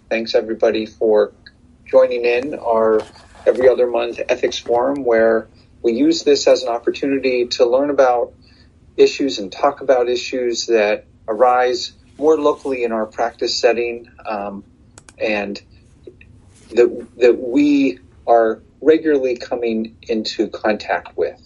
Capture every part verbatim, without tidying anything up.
thanks everybody for joining in our every other month ethics forum, where we use this as an opportunity to learn about issues and talk about issues that arise more locally in our practice setting, um, and that, that we are regularly coming into contact with.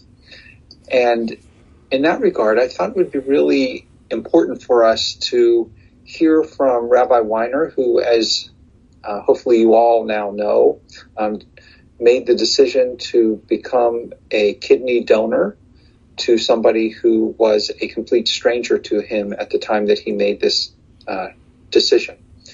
And in that regard, I thought it would be really important for us to hear from Rabbi Weiner, who, as uh, hopefully you all now know, um, made the decision to become a kidney donor to somebody who was a complete stranger to him at the time that he made this uh, decision.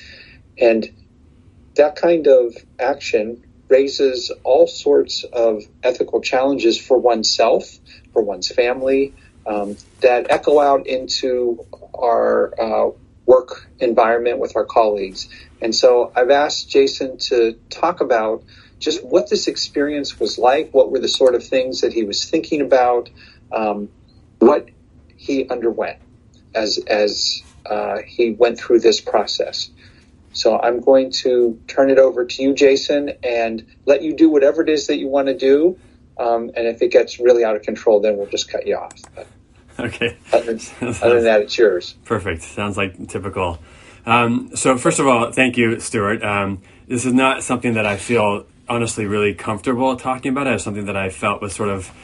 And that kind of action raises all sorts of ethical challenges for oneself, for one's family, um, that echo out into our uh, work environment with our colleagues. And so I've asked Jason to talk about just what this experience was like, what were the sort of things that he was thinking about, um, what he underwent as as uh, he went through this process. So I'm going to turn it over to you, Jason, and let you do whatever it is that you want to do. Um, and if it gets really out of control, then we'll just cut you off. But okay. Other, other than that, it's yours. Perfect. Sounds like typical. Um, so first of all, thank you, Stuart. Um, this is not something that I feel honestly really comfortable talking about. It was something that I felt was sort of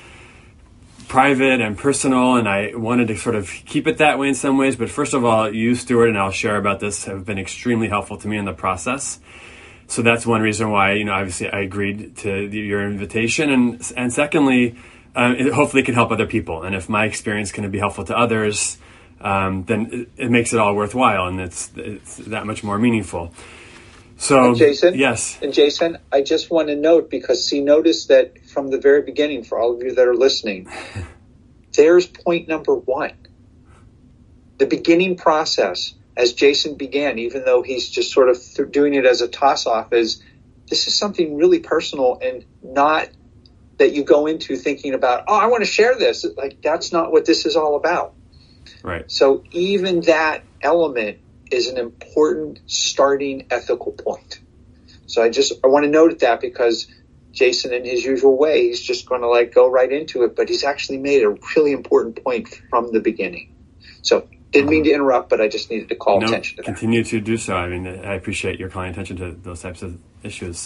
private and personal, and I wanted to sort of keep it that way in some ways. But first of all, you, Stuart, and I'll share about this, have been extremely helpful to me in the process. So that's one reason why, you know, obviously I agreed to the, your invitation. And and secondly, uh, it hopefully can help other people. And if my experience can be helpful to others, um, then it, it makes it all worthwhile, and it's, it's that much more meaningful. So, and Jason, yes. And Jason, I just want to note, because see, notice that from the very beginning, for all of you that are listening, there's point number one. The beginning process, as Jason began, even though he's just sort of th- doing it as a toss-off, is this is something really personal, and not that you go into thinking about, oh, I want to share this. Like, that's not what this is all about. Right. So even that element is an important starting ethical point. So I just, I want to note that, because Jason, in his usual way, he's just going to like go right into it, but he's actually made a really important point from the beginning. So didn't mean to interrupt, but I just needed to call no, attention to that. Continue to do so. I mean, I appreciate your calling attention to those types of issues.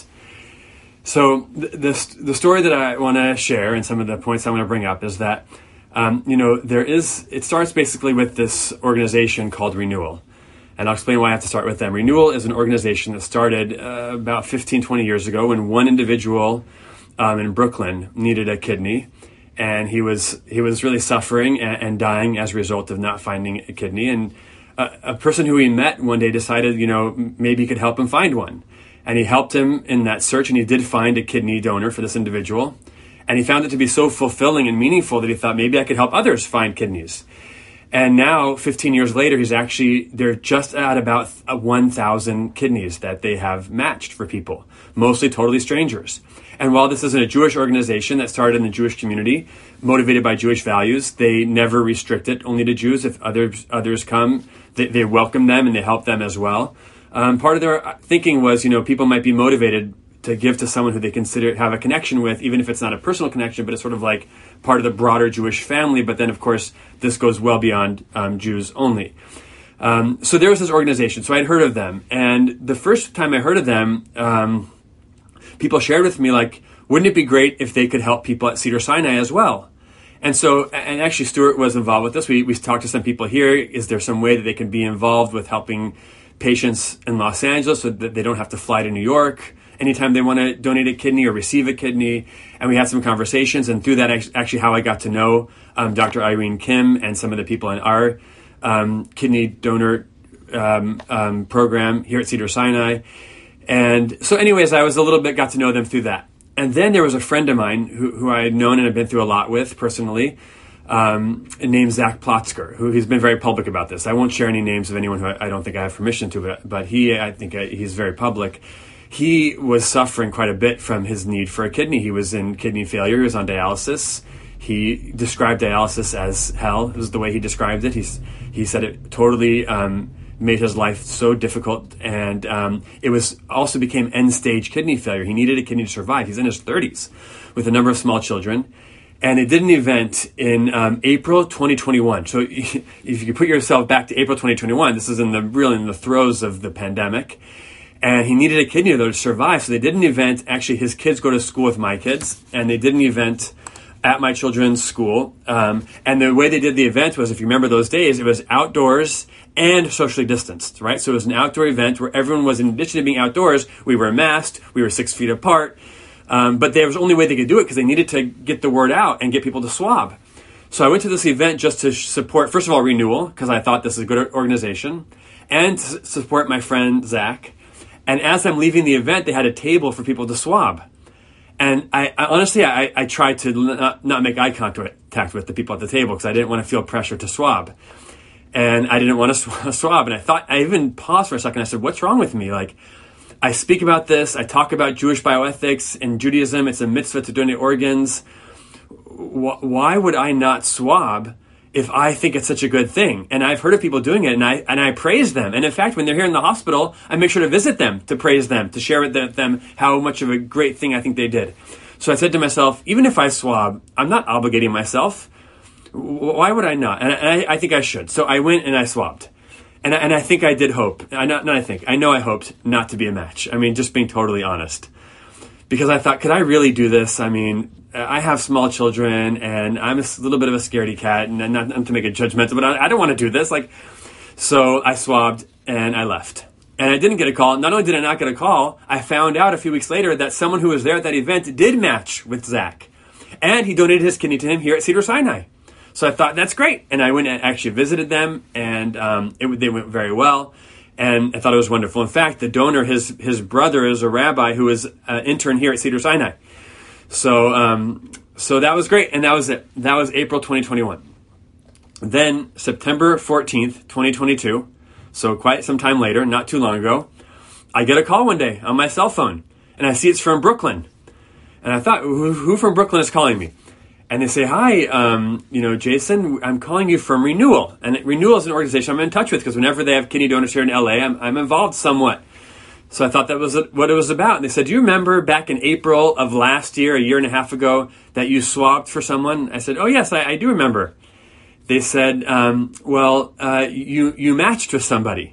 So the, the, the story that I want to share, and some of the points I want to bring up, is that, um, you know, there is, it starts basically with this organization called Renewal. And I'll explain why I have to start with them. Renewal is an organization that started uh, about fifteen, twenty years ago, when one individual um, in Brooklyn needed a kidney, and he was he was really suffering and, and dying as a result of not finding a kidney. And a, a person who he met one day decided, you know, maybe he could help him find one. And he helped him in that search, and he did find a kidney donor for this individual. And he found it to be so fulfilling and meaningful that he thought, maybe I could help others find kidneys. And now, fifteen years later, he's actually, they're just at about one thousand kidneys that they have matched for people, mostly totally strangers. And while this isn't a Jewish organization that started in the Jewish community, motivated by Jewish values, they never restrict it only to Jews. If others others come, they, they welcome them and they help them as well. Um, part of their thinking was, you know, people might be motivated to give to someone who they consider have a connection with, even if it's not a personal connection, but it's sort of like part of the broader Jewish family. But then, of course, this goes well beyond um, Jews only. Um, so there was this organization. So I'd heard of them. And the first time I heard of them, um, people shared with me, like, wouldn't it be great if they could help people at Cedar Sinai as well? And so, and actually Stuart was involved with this. We, we talked to some people here. Is there some way that they can be involved with helping patients in Los Angeles so that they don't have to fly to New York anytime they want to donate a kidney or receive a kidney? And we had some conversations, and through that, actually how I got to know um, Doctor Irene Kim and some of the people in our um, kidney donor um, um, program here at Cedar Sinai. And so anyways, I was a little bit, got to know them through that. And then there was a friend of mine who, who I had known and had been through a lot with personally, um, named Zach Plotzker, who he's been very public about this. I won't share any names of anyone who I, I don't think I have permission to, but, but he, I think I, he's very public. He was suffering quite a bit from his need for a kidney. He was in kidney failure. He was on dialysis. He described dialysis as hell. This is the way he described it. He's, he said it totally um, made his life so difficult. And um, it was also became end-stage kidney failure. He needed a kidney to survive. He's in his thirties with a number of small children. And it did an event in um, April twenty twenty-one. So if you put yourself back to April twenty twenty-one, this is in the really in the throes of the pandemic. And he needed a kidney, though, to survive. So they did an event. Actually, his kids go to school with my kids. And they did an event at my children's school. Um, and the way they did the event was, if you remember those days, it was outdoors and socially distanced, right? So it was an outdoor event where everyone was, in addition to being outdoors, we were masked, we were six feet apart. Um, but there was the only way they could do it because they needed to get the word out and get people to swab. So I went to this event just to support, first of all, Renewal, because I thought this is a good organization, and to support my friend Zach. And as I'm leaving the event, they had a table for people to swab. And I, I honestly, I, I tried to not, not make eye contact with the people at the table because I didn't want to feel pressure to swab. And I didn't want to swab. And I thought, I even paused for a second. I said, what's wrong with me? Like, I speak about this. I talk about Jewish bioethics and Judaism. It's a mitzvah to donate organs. Why would I not swab if I think it's such a good thing? And I've heard of people doing it, and I and I praise them. And in fact, when they're here in the hospital, I make sure to visit them, to praise them, to share with them how much of a great thing I think they did. So I said to myself, even if I swab, I'm not obligating myself. Why would I not? And I, I think I should. So I went and I swabbed. And I, and I think I did hope. I not, not I think. I know I hoped not to be a match. I mean, just being totally honest. Because I thought, could I really do this? I mean, I have small children, and I'm a little bit of a scaredy cat, and not, not to make it judgmental, but I, I don't want to do this. Like, so I swabbed, and I left. And I didn't get a call. Not only did I not get a call, I found out a few weeks later that someone who was there at that event did match with Zach. And he donated his kidney to him here at Cedars-Sinai. So I thought, that's great. And I went and actually visited them, and um, it, they went very well. And I thought it was wonderful. In fact, the donor, his his brother is a rabbi who is an intern here at Cedars-Sinai. So um, so that was great. And that was it. That was April twenty twenty-one. Then September fourteenth, twenty twenty-two, so quite some time later, not too long ago, I get a call one day on my cell phone. And I see it's from Brooklyn. And I thought, who, who from Brooklyn is calling me? And they say, hi, um, you know, Jason, I'm calling you from Renewal. And Renewal is an organization I'm in touch with because whenever they have kidney donors here in L A, I'm, I'm involved somewhat. So I thought that was what it was about. And they said, do you remember back in April of last year, a year and a half ago, that you swabbed for someone? I said, oh, yes, I, I do remember. They said, um, well, uh, you, you matched with somebody.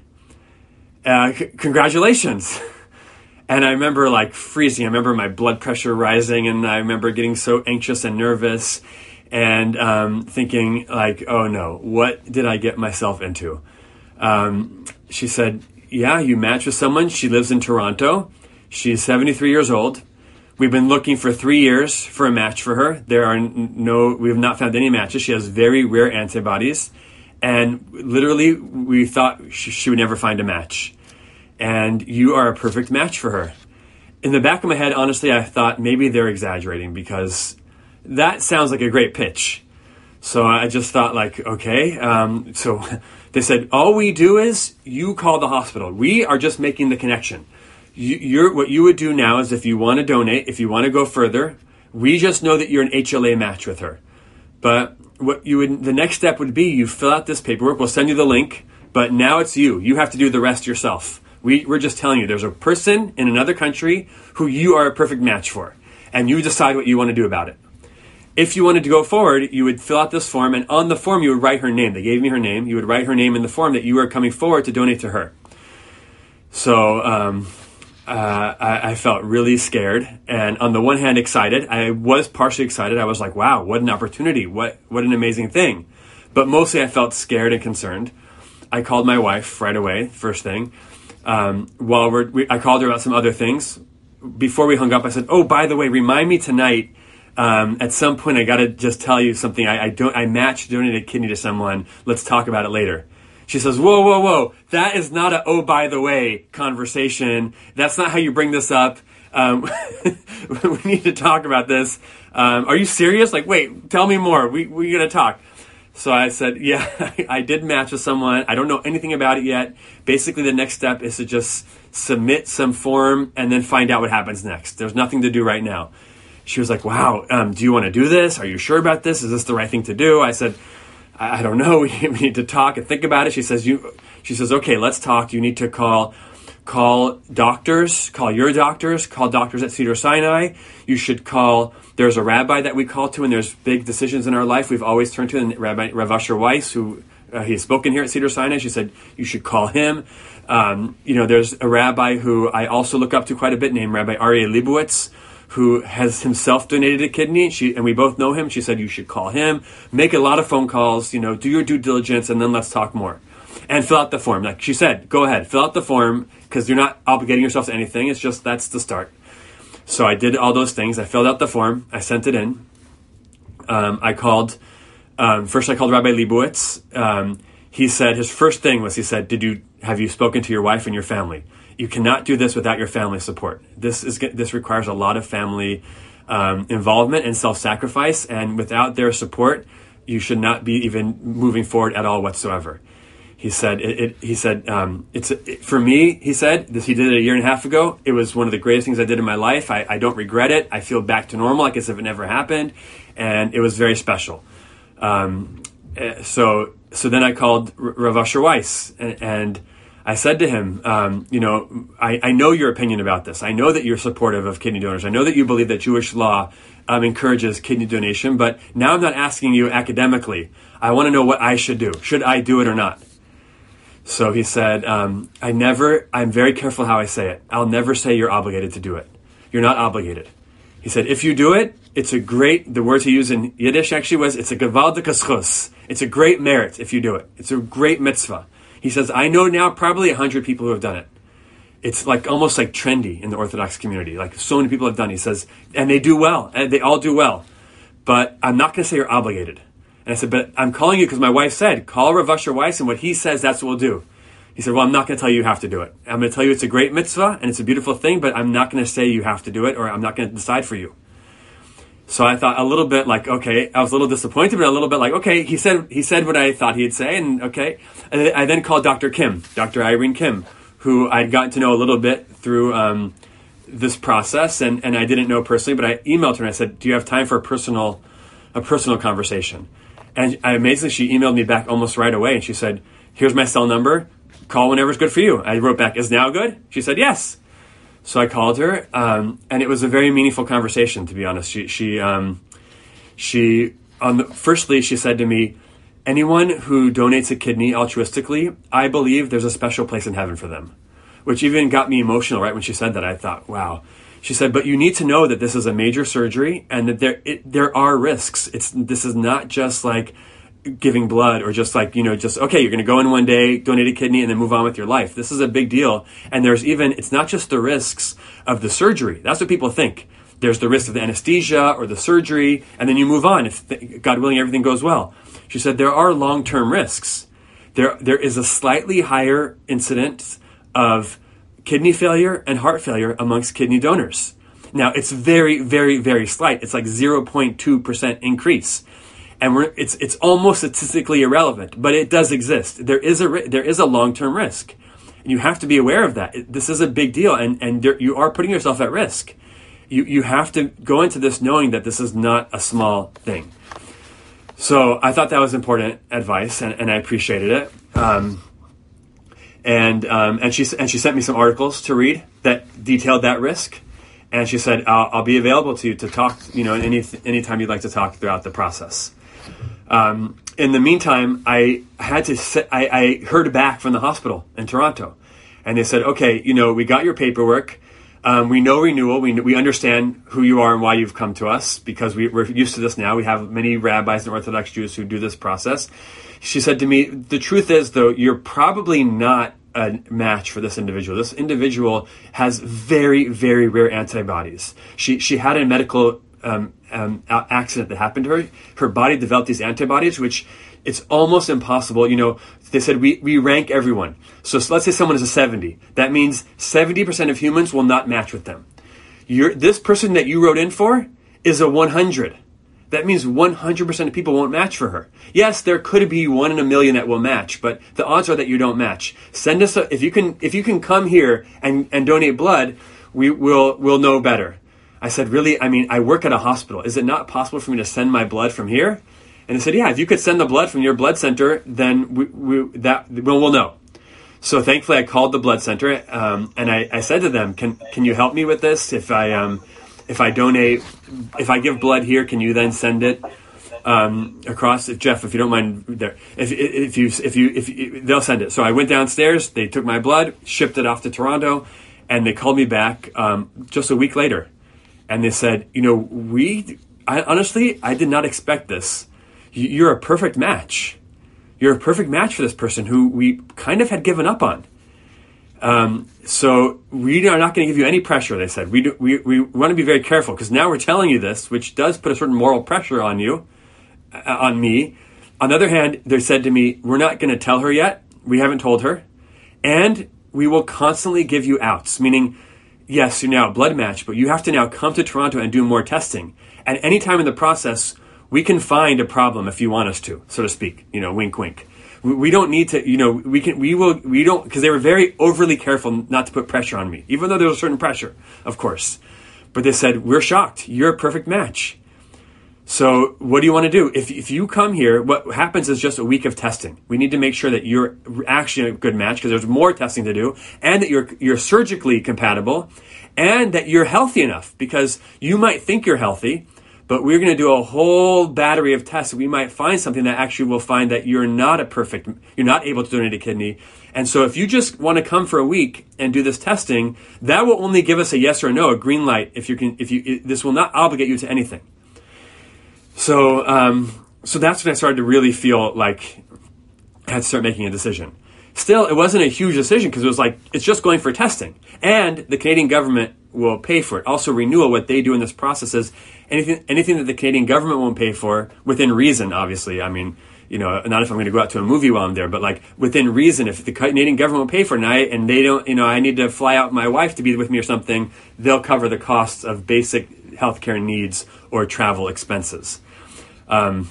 Uh, c- congratulations. And I remember like freezing. I remember my blood pressure rising, and I remember getting so anxious and nervous and um, thinking like, oh no, what did I get myself into? Um, she said, yeah, you matched with someone. She lives in Toronto. She's seventy-three years old. We've been looking for three years for a match for her. There are no, we have not found any matches. She has very rare antibodies. And literally, we thought she, she would never find a match. And you are a perfect match for her. In the back of my head, honestly, I thought maybe they're exaggerating because that sounds like a great pitch. So I just thought like, okay. Um, so they said, all we do is you call the hospital. We are just making the connection. You, you're, what you would do now is if you want to donate, if you want to go further, we just know that you're an H L A match with her. But what you would, the next step would be you fill out this paperwork. We'll send you the link, but now it's you. You have to do the rest yourself. We, we're just telling you there's a person in another country who you are a perfect match for, and you decide what you want to do about it. If you wanted to go forward, you would fill out this form, and on the form you would write her name. They gave me her name. You would write her name in the form that you are coming forward to donate to her. So um, uh, I, I felt really scared, and on the one hand excited. I was partially excited. I was like, wow, what an opportunity. What, what an amazing thing. But mostly I felt scared and concerned. I called my wife right away, first thing. Um, while we're, we, I called her about some other things. Before we hung up, I said, oh, by the way, remind me tonight, um, at some point, I got to just tell you something. I, I don't, I matched donated a kidney to someone. Let's talk about it later. She says, whoa, whoa, whoa. That is not a, oh, by the way conversation. That's not how you bring this up. Um, we need to talk about this. Um, are you serious? Like, wait, tell me more. We, we got to talk. So I said, yeah, I did match with someone. I don't know anything about it yet. Basically, the next step is to just submit some form and then find out what happens next. There's nothing to do right now. She was like, wow, um, do you want to do this? Are you sure about this? Is this the right thing to do? I said, I, I don't know. We, we need to talk and think about it. She says, you She says, okay, let's talk. You need to call call doctors, call your doctors, call doctors at Cedars-Sinai. You should call, there's a rabbi that we call to when there's big decisions in our life. We've always turned to and Rabbi Rav Asher Weiss, who uh, he's spoken here at Cedars-Sinai. She said, you should call him. Um, you know, there's a rabbi who I also look up to quite a bit named Rabbi Aryeh Leibowitz, who has himself donated a kidney. She, and we both know him. She said, you should call him, make a lot of phone calls, you know, do your due diligence, and then let's talk more. And fill out the form. Like she said, go ahead, fill out the form, because you're not obligating yourself to anything. It's just, that's the start. So I did all those things. I filled out the form. I sent it in. Um, I called, um, first I called Rabbi Leibowitz. Um, he said, his first thing was, he said, did you, have you spoken to your wife and your family? You cannot do this without your family support. This is, this requires a lot of family um, involvement and self-sacrifice. And without their support, you should not be even moving forward at all whatsoever. He said, it, it, he said, um, it's, it, for me, he said, this, he did it a year and a half ago. It was one of the greatest things I did in my life. I, I don't regret it. I feel back to normal, like as if it never happened. And it was very special. Um, so, so then I called Rav Asher Weiss, and, and I said to him, um, you know, I, I know your opinion about this. I know that you're supportive of kidney donors. I know that you believe that Jewish law um, encourages kidney donation, but now I'm not asking you academically. I want to know what I should do. Should I do it or not? So he said, um, I never, I'm very careful how I say it. I'll never say you're obligated to do it. You're not obligated. He said, if you do it, it's a great, the words he used in Yiddish actually was, it's a gewaltige schus. It's a great merit if you do it. It's a great mitzvah. He says, I know now probably a hundred people who have done it. It's like almost like trendy in the Orthodox community. Like so many people have done it. He says, and they do well, and they all do well. But I'm not going to say you're obligated. And I said, but I'm calling you because my wife said, call Rav Asher Weiss, and what he says, that's what we'll do. He said, well, I'm not going to tell you you have to do it. I'm going to tell you it's a great mitzvah, and it's a beautiful thing, but I'm not going to say you have to do it, or I'm not going to decide for you. So I thought a little bit like, okay, I was a little disappointed, but a little bit like, okay, he said he said what I thought he'd say, and okay. And I then called Doctor Kim, Doctor Irene Kim, who I'd gotten to know a little bit through um, this process, and, and I didn't know personally, but I emailed her and I said, do you have time for a personal, a personal conversation? And I, amazingly, she emailed me back almost right away, and she said, here's my cell number. Call whenever's good for you. I wrote back, is now good? She said, yes. So I called her, um, and it was a very meaningful conversation, to be honest. She, she, um, she, on the, firstly, she said to me, anyone who donates a kidney altruistically, I believe there's a special place in heaven for them, which even got me emotional, right? When she said that, I thought, wow. She said, but you need to know that this is a major surgery and that there, it, there are risks. It's, this is not just like giving blood or just like, you know, just, okay, you're going to go in one day, donate a kidney, and then move on with your life. This is a big deal. And there's even, it's not just the risks of the surgery. That's what people think. There's the risk of the anesthesia or the surgery, and then you move on if, God willing, everything goes well. She said, there are long-term risks. There, there is a slightly higher incidence of kidney failure and heart failure amongst kidney donors. Now, it's very, very, very slight. It's like zero point two percent increase. And we're, it's it's almost statistically irrelevant, but it does exist. There is a there is a long-term risk, and you have to be aware of that. It, this is a big deal, and and there, you are putting yourself at risk. You you have to go into this knowing that this is not a small thing. So I thought that was important advice, and, and I appreciated it. Um, and um, and she and she sent me some articles to read that detailed that risk. And she said, I'll, I'll be available to you to talk, you know, any anytime you'd like to talk throughout the process. Um, in the meantime, I had to, set, I, I heard back from the hospital in Toronto, and they said, okay, you know, we got your paperwork. Um, we know renewal. We we understand who you are and why you've come to us because we, we're used to this now. We have many rabbis and Orthodox Jews who do this process. She said to me, the truth is, though, you're probably not a match for this individual. This individual has very, very rare antibodies. She she had a medical um, um, accident that happened to her. Her body developed these antibodies, which it's almost impossible. You know, they said we, we rank everyone. So, so let's say someone is a seventy. That means seventy percent of humans will not match with them. You're, this person that you wrote in for is a one hundred. That means one hundred percent of people won't match for her. Yes, there could be one in a million that will match, but the odds are that you don't match. Send us a, if you can if you can come here and, and donate blood, we will we'll know better. I said, really? I mean, I work at a hospital. Is it not possible for me to send my blood from here? And they said, yeah, if you could send the blood from your blood center, then we, we that we'll, we'll know. so thankfully I called the blood center, um, and I, I said to them, can can you help me with this? If I um, if I donate, if I give blood here, can you then send it um, across? If, Jeff, if you don't mind, there. If if you if you if you, they'll send it. So I went downstairs. They took my blood, shipped it off to Toronto, and they called me back um, just a week later, and they said, you know, we I, honestly I did not expect this. You're a perfect match. You're a perfect match for this person who we kind of had given up on. Um, so we are not going to give you any pressure, they said. We do, we, we want to be very careful because now we're telling you this, which does put a certain moral pressure on you, uh, on me. On the other hand, they said to me, we're not going to tell her yet. We haven't told her. And we will constantly give you outs, meaning, yes, you're now a blood match, but you have to now come to Toronto and do more testing. At any time in the process, we can find a problem if you want us to, so to speak, you know, wink, wink. We, we don't need to, you know, we can, we will, we don't, because they were very overly careful not to put pressure on me, even though there was a certain pressure, of course. But they said, we're shocked. You're a perfect match. So what do you want to do? If if you come here, what happens is just a week of testing. We need to make sure that you're actually a good match because there's more testing to do, and that you're you're surgically compatible, and that you're healthy enough because you might think you're healthy, but we're going to do a whole battery of tests. We might find something that actually will find that you're not a perfect, you're not able to donate a kidney. And so if you just want to come for a week and do this testing, that will only give us a yes or no, a green light. If you can, if you, it, this will not obligate you to anything. So, um, so that's when I started to really feel like I had to start making a decision. Still, it wasn't a huge decision because it was like, it's just going for testing. And the Canadian government will pay for it. Also, Renewal, what they do in this process is anything anything that the Canadian government won't pay for, within reason, obviously. I mean, you know, not if I'm going to go out to a movie while I'm there, but like within reason, if the Canadian government will pay for it and, I, and they don't, you know, I need to fly out my wife to be with me or something, they'll cover the costs of basic healthcare needs or travel expenses. Um,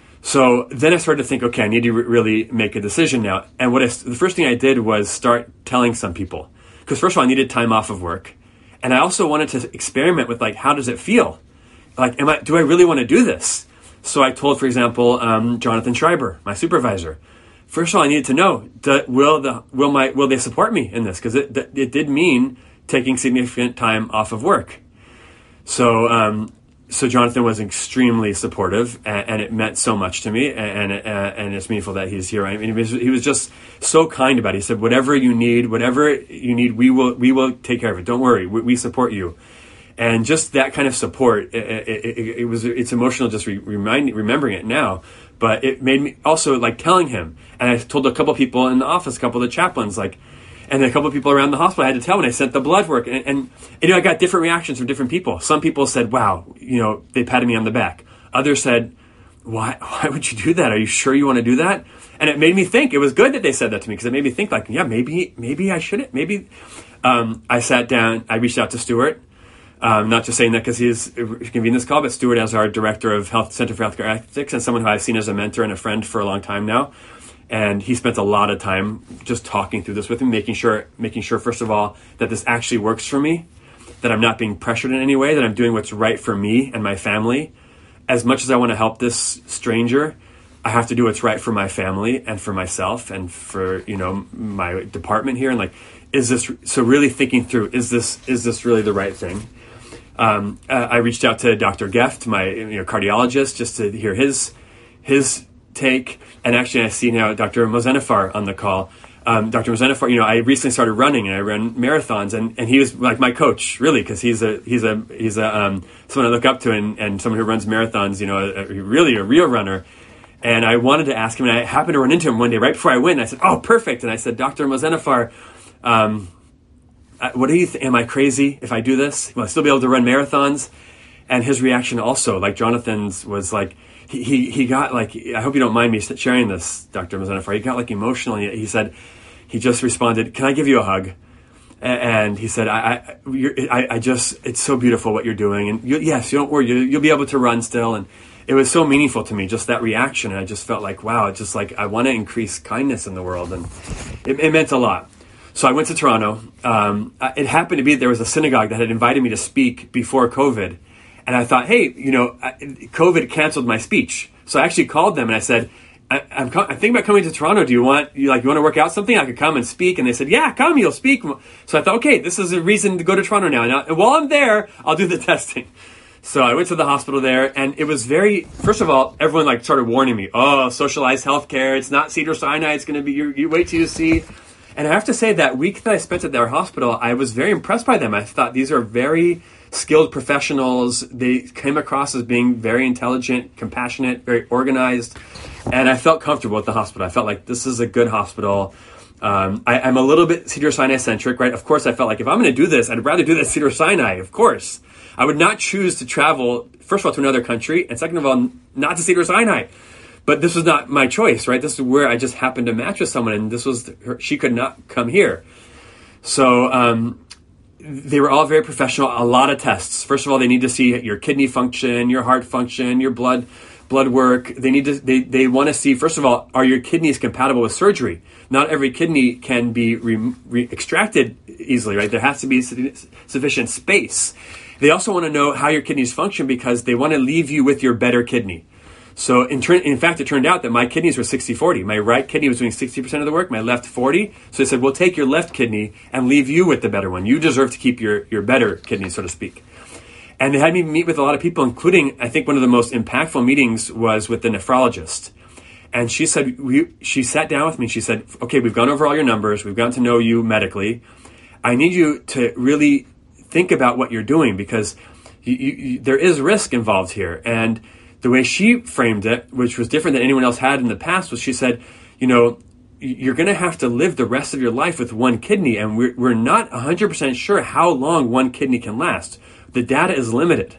so then I started to think, okay, I need to re- really make a decision now. And what I, the first thing I did was start telling some people. Because first of all, I needed time off of work. And I also wanted to experiment with, like, how does it feel? Like, am I, do I really want to do this? So I told, for example, um, Jonathan Schreiber, my supervisor. First of all, I needed to know, do, will the will my will they support me in this? Because it it did mean taking significant time off of work. So um, so Jonathan was extremely supportive, and, and it meant so much to me, and and, and it's meaningful that he's here. I mean, he was, he was just so kind about it. He said, whatever you need, whatever you need, we will we will take care of it. Don't worry, we, we support you. And just that kind of support, it, it, it, it was, it's emotional just re- remind, remembering it now, but it made me also like telling him. And I told a couple of people in the office, a couple of the chaplains, like, and a couple of people around the hospital I had to tell when I sent the blood work. And, and you know, I got different reactions from different people. Some people said, wow, you know, they patted me on the back. Others said, why, why would you do that? Are you sure you want to do that? And it made me think. It was good that they said that to me because it made me think like, yeah, maybe, maybe I shouldn't. Maybe, um, I sat down, I reached out to Stuart. Um, not just saying that because he's convened this call, but Stuart as our director of Health Center for Healthcare Ethics and someone who I've seen as a mentor and a friend for a long time now. And he spent a lot of time just talking through this with me, making sure, making sure, first of all, that this actually works for me, that I'm not being pressured in any way, that I'm doing what's right for me and my family. As much as I want to help this stranger, I have to do what's right for my family and for myself and for, you know, my department here. And like, is this, so really thinking through, is this, is this really the right thing? Um, uh, I reached out to Doctor Geft, my you know, cardiologist, just to hear his his take. And actually, I see now Doctor Mozenifar on the call. Um, Doctor Mozenifar, you know, I recently started running and I ran marathons, and, and he was like my coach, really, because he's a he's a he's a um, someone I look up to, and, and someone who runs marathons, you know, a, a, really a real runner. And I wanted to ask him, and I happened to run into him one day right before I went. And I said, "Oh, perfect!" And I said, "Doctor Mozenifar, um, what do you think? Am I crazy if I do this? Will I still be able to run marathons?" And his reaction also, like Jonathan's, was like, he he, he got like, I hope you don't mind me sharing this, Doctor Mozenifar. He got like emotional. And he, he said, he just responded, "Can I give you a hug?" And he said, I I, you're, I, I just, it's so beautiful what you're doing. And you, yes, you don't worry, you, you'll be able to run still. And it was so meaningful to me, just that reaction. And I just felt like, wow, it's just like, I want to increase kindness in the world. And it, it meant a lot. So I went to Toronto. Um, it happened to be there was a synagogue that had invited me to speak before COVID. And I thought, hey, you know, COVID canceled my speech. So I actually called them and I said, I, I'm, co- I'm thinking about coming to Toronto. Do you want you like you want to work out something? I could come and speak." And they said, "Yeah, come, you'll speak." So I thought, okay, this is a reason to go to Toronto now. Now, and while I'm there, I'll do the testing. So I went to the hospital there, and it was very. First of all, everyone like started warning me, "Oh, socialized healthcare. It's not Cedars-Sinai. It's going to be you. You wait till you see." And I have to say, that week that I spent at their hospital, I was very impressed by them. I thought these are very skilled professionals. They came across as being very intelligent, compassionate, very organized. And I felt comfortable at the hospital. I felt like this is a good hospital. Um, I, I'm a little bit Cedars-Sinai centric, right? Of course, I felt like if I'm going to do this, I'd rather do that at Cedars-Sinai, of course. I would not choose to travel, first of all, to another country, and second of all, not to Cedars-Sinai. But this was not my choice, right? This is where I just happened to match with someone, and this was her, she could not come here. So um, they were all very professional. A lot of tests. First of all, they need to see your kidney function, your heart function, your blood blood work. They need to. They they want to see, first of all, are your kidneys compatible with surgery? Not every kidney can be re, re, extracted easily, right? There has to be su- sufficient space. They also want to know how your kidneys function because they want to leave you with your better kidney. So in, turn, in fact, it turned out that my kidneys were sixty forty. My right kidney was doing sixty percent of the work, my left forty. So they said, we'll take your left kidney and leave you with the better one. You deserve to keep your, your better kidney, so to speak. And they had me meet with a lot of people, including, I think one of the most impactful meetings was with the nephrologist. And she said, we, she sat down with me and she said, okay, we've gone over all your numbers. We've gotten to know you medically. I need you to really think about what you're doing because you, you, you, there is risk involved here. And the way she framed it, which was different than anyone else had in the past, was she said, you know, you're going to have to live the rest of your life with one kidney, and we're, we're not one hundred percent sure how long one kidney can last. The data is limited.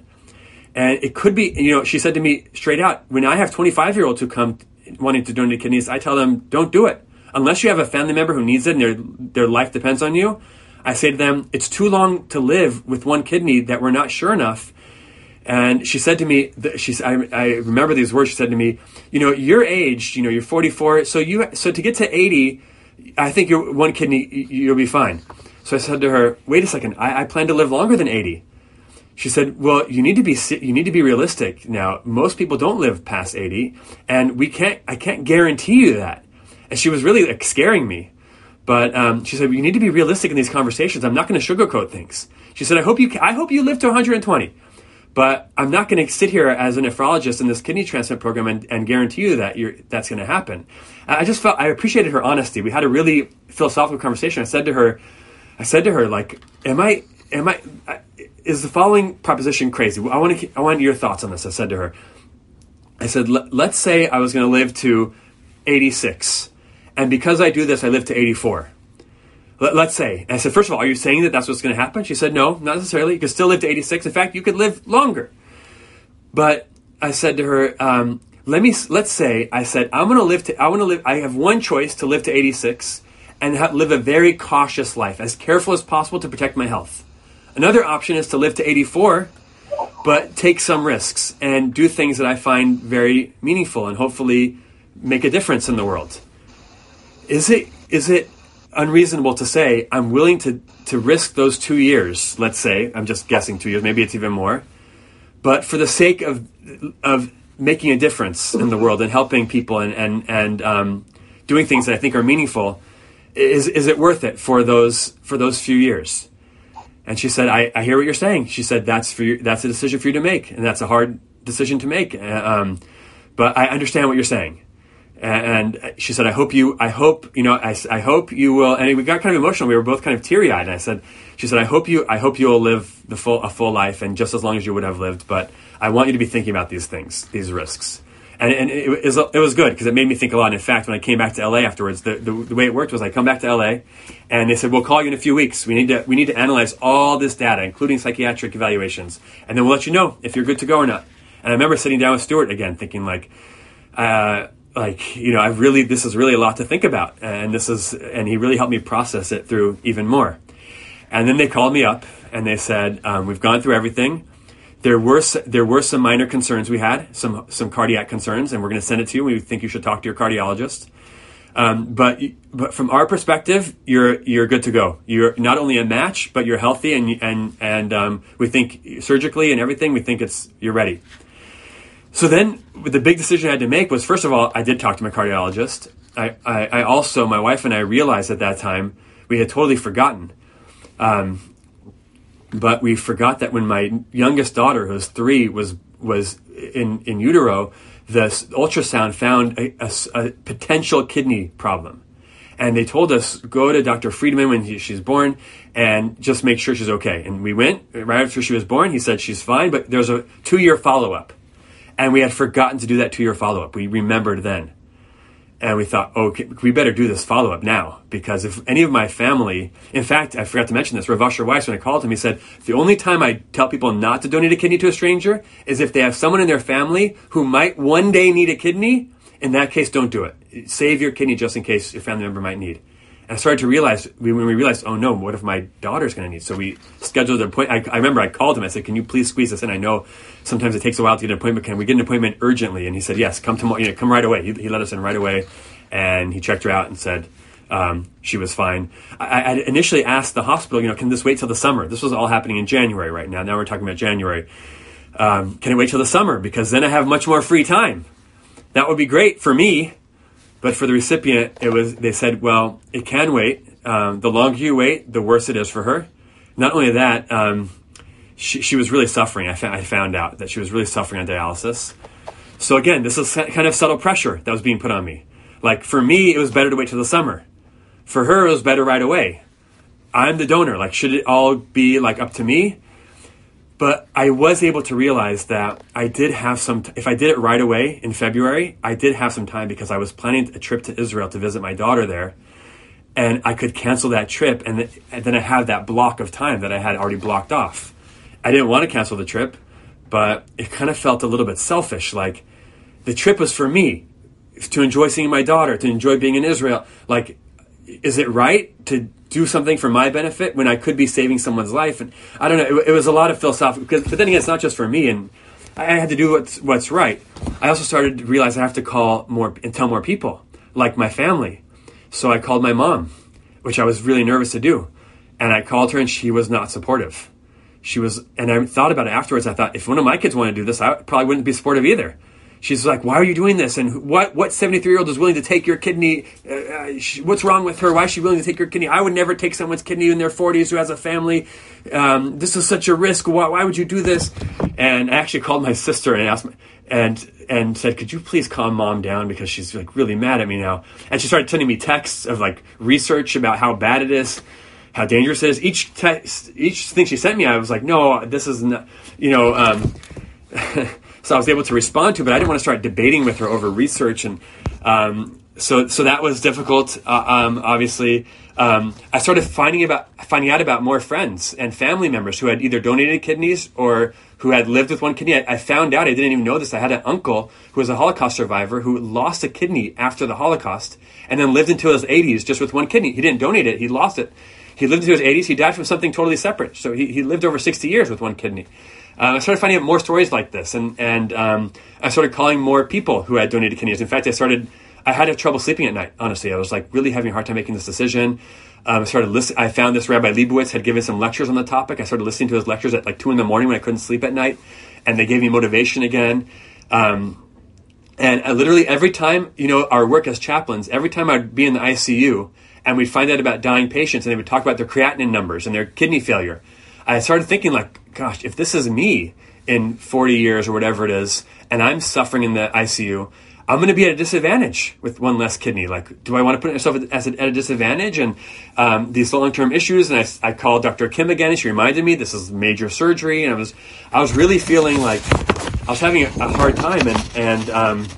And it could be, you know, she said to me straight out, when I have twenty-five-year-olds who come wanting to donate kidneys, I tell them, don't do it. Unless you have a family member who needs it and their, their life depends on you, I say to them, it's too long to live with one kidney that we're not sure enough. And she said to me, she, I, I remember these words, she said to me, you know, you're aged, you know, you're forty-four, so you, so to get to eighty, I think your one kidney, you'll be fine. So I said to her, wait a second, I, I plan to live longer than eighty. She said, well, you need to be, you need to be realistic. Now, most people don't live past eighty, and we can't, I can't guarantee you that. And she was really like, scaring me. But um, she said, you need to be realistic in these conversations. I'm not going to sugarcoat things. She said, I hope you, I hope you live to one hundred twenty. But I'm not going to sit here as a nephrologist in this kidney transplant program and, and guarantee you that you're, that's going to happen. I just felt, I appreciated her honesty. We had a really philosophical conversation. I said to her, I said to her, like, am I, am I, is the following proposition crazy? I want to, I want your thoughts on this. I said to her, I said, let's say I was going to live to eighty-six. And because I do this, I live to eighty-four. Let's say. And I said, first of all, are you saying that that's what's going to happen? She said, no, not necessarily. You could still live to eighty-six. In fact, you could live longer. But I said to her, um, let me, let's say, I said, I'm going to live to, I want to live, I have one choice to live to eighty-six and have, live a very cautious life, as careful as possible to protect my health. Another option is to live to eighty-four, but take some risks and do things that I find very meaningful and hopefully make a difference in the world. Is it, is it, unreasonable to say I'm willing to, to risk those two years, let's say, I'm just guessing two years, maybe it's even more, but for the sake of of making a difference in the world and helping people and and, and um, doing things that I think are meaningful, is is it worth it for those for those few years? And she said, I, I hear what you're saying. She said, that's for you, that's a decision for you to make, and that's a hard decision to make. Um, but I understand what you're saying. And she said, I hope you, I hope, you know, I, I hope you will, and we got kind of emotional. We were both kind of teary eyed. And I said, she said, I hope you, I hope you will live the full, a full life and just as long as you would have lived. But I want you to be thinking about these things, these risks. And, and it, it was, it was good because it made me think a lot. And in fact, when I came back to L A afterwards, the, the, the way it worked was I come back to L A and they said, we'll call you in a few weeks. We need to, we need to analyze all this data, including psychiatric evaluations. And then we'll let you know if you're good to go or not. And I remember sitting down with Stuart again, thinking like, uh, Like, you know, I've really, this is really a lot to think about. And this is, and he really helped me process it through even more. And then they called me up and they said, um, we've gone through everything. There were, there were some minor concerns we had, some, some cardiac concerns, and we're going to send it to you. We think you should talk to your cardiologist. Um, but, but from our perspective, you're, you're good to go. You're not only a match, but you're healthy and, and, and, um, we think surgically and everything, we think it's, you're ready. So then the big decision I had to make was, first of all, I did talk to my cardiologist. I, I, I also, my wife and I realized at that time we had totally forgotten. Um, but we forgot that when my youngest daughter, who was three, was was in, in utero, the ultrasound found a, a, a potential kidney problem. And they told us, go to Doctor Friedman when he, she's born and just make sure she's okay. And we went right after she was born. He said she's fine, but there's a two-year follow-up. And we had forgotten to do that two-year follow-up. We remembered then. And we thought, okay, we better do this follow-up now. Because if any of my family, in fact, I forgot to mention this, Rav Asher Weiss, when I called him, he said, the only time I tell people not to donate a kidney to a stranger is if they have someone in their family who might one day need a kidney. In that case, don't do it. Save your kidney just in case your family member might need. And I started to realize, when we realized, oh no, what if my daughter's going to need? So we scheduled an appointment. I, I remember I called him. I said, can you please squeeze this in? I know sometimes it takes a while to get an appointment. Can we get an appointment urgently? And he said, yes, come tomorrow. You know, come right away. He, he let us in right away. And he checked her out and said um, she was fine. I, I initially asked the hospital, you know, can this wait till the summer? This was all happening in January right now. Now we're talking about January. Um, can it wait till the summer? Because then I have much more free time. That would be great for me. But for the recipient, it was. They said, well, it can wait. Um, the longer you wait, the worse it is for her. Not only that, um, she, she was really suffering. I, fa- I found out that she was really suffering on dialysis. So again, this is kind of subtle pressure that was being put on me. Like for me, it was better to wait till the summer. For her, it was better right away. I'm the donor. Like, should it all be like up to me? But I was able to realize that I did have some, t- if I did it right away in February, I did have some time because I was planning a trip to Israel to visit my daughter there. And I could cancel that trip. And, th- and then I had that block of time that I had already blocked off. I didn't want to cancel the trip, but it kind of felt a little bit selfish. Like the trip was for me to enjoy seeing my daughter, to enjoy being in Israel. Like, is it right to do something for my benefit when I could be saving someone's life? And I don't know, it, it was a lot of philosophical, because, but then again, it's not just for me, and I had to do what's, what's right. I also started to realize I have to call more and tell more people, like my family. So I called my mom, which I was really nervous to do. And I called her and she was not supportive. She was, and I thought about it afterwards. I thought, if one of my kids wanted to do this, I probably wouldn't be supportive either. She's like, why are you doing this? And what what seventy-three-year-old is willing to take your kidney? Uh, she, what's wrong with her? Why is she willing to take your kidney? I would never take someone's kidney in their forties who has a family. Um, this is such a risk. Why, why would you do this? And I actually called my sister and asked, my, and and said, could you please calm mom down, because she's like really mad at me now. And she started sending me texts of like research about how bad it is, how dangerous it is. Each text, each thing she sent me, I was like, no, this is not, you know. Um, So I was able to respond to it, but I didn't want to start debating with her over research. And um, so so that was difficult, uh, um, obviously. Um, I started finding about finding out about more friends and family members who had either donated kidneys or who had lived with one kidney. I, I found out, I didn't even know this, I had an uncle who was a Holocaust survivor who lost a kidney after the Holocaust and then lived until his eighties just with one kidney. He didn't donate it, he lost it. He lived into his eighties, he died from something totally separate. So he, he lived over sixty years with one kidney. Uh, I started finding out more stories like this, and and um, I started calling more people who had donated kidneys. In fact, I started, I had trouble sleeping at night, honestly. I was like really having a hard time making this decision. Um, I started listening, I found this Rabbi Leibowitz had given some lectures on the topic. I started listening to his lectures at like two in the morning when I couldn't sleep at night, and they gave me motivation again. Um, and I literally every time, you know, our work as chaplains, every time I'd be in the I C U and we'd find out about dying patients and they would talk about their creatinine numbers and their kidney failure, I started thinking like, gosh, if this is me in forty years or whatever it is, and I'm suffering in the I C U, I'm going to be at a disadvantage with one less kidney. Like, do I want to put myself as a, at a disadvantage? And um, these long-term issues, and I, I called Doctor Kim again, and she reminded me this is major surgery, and I was, I was really feeling like I was having a, a hard time. And and um,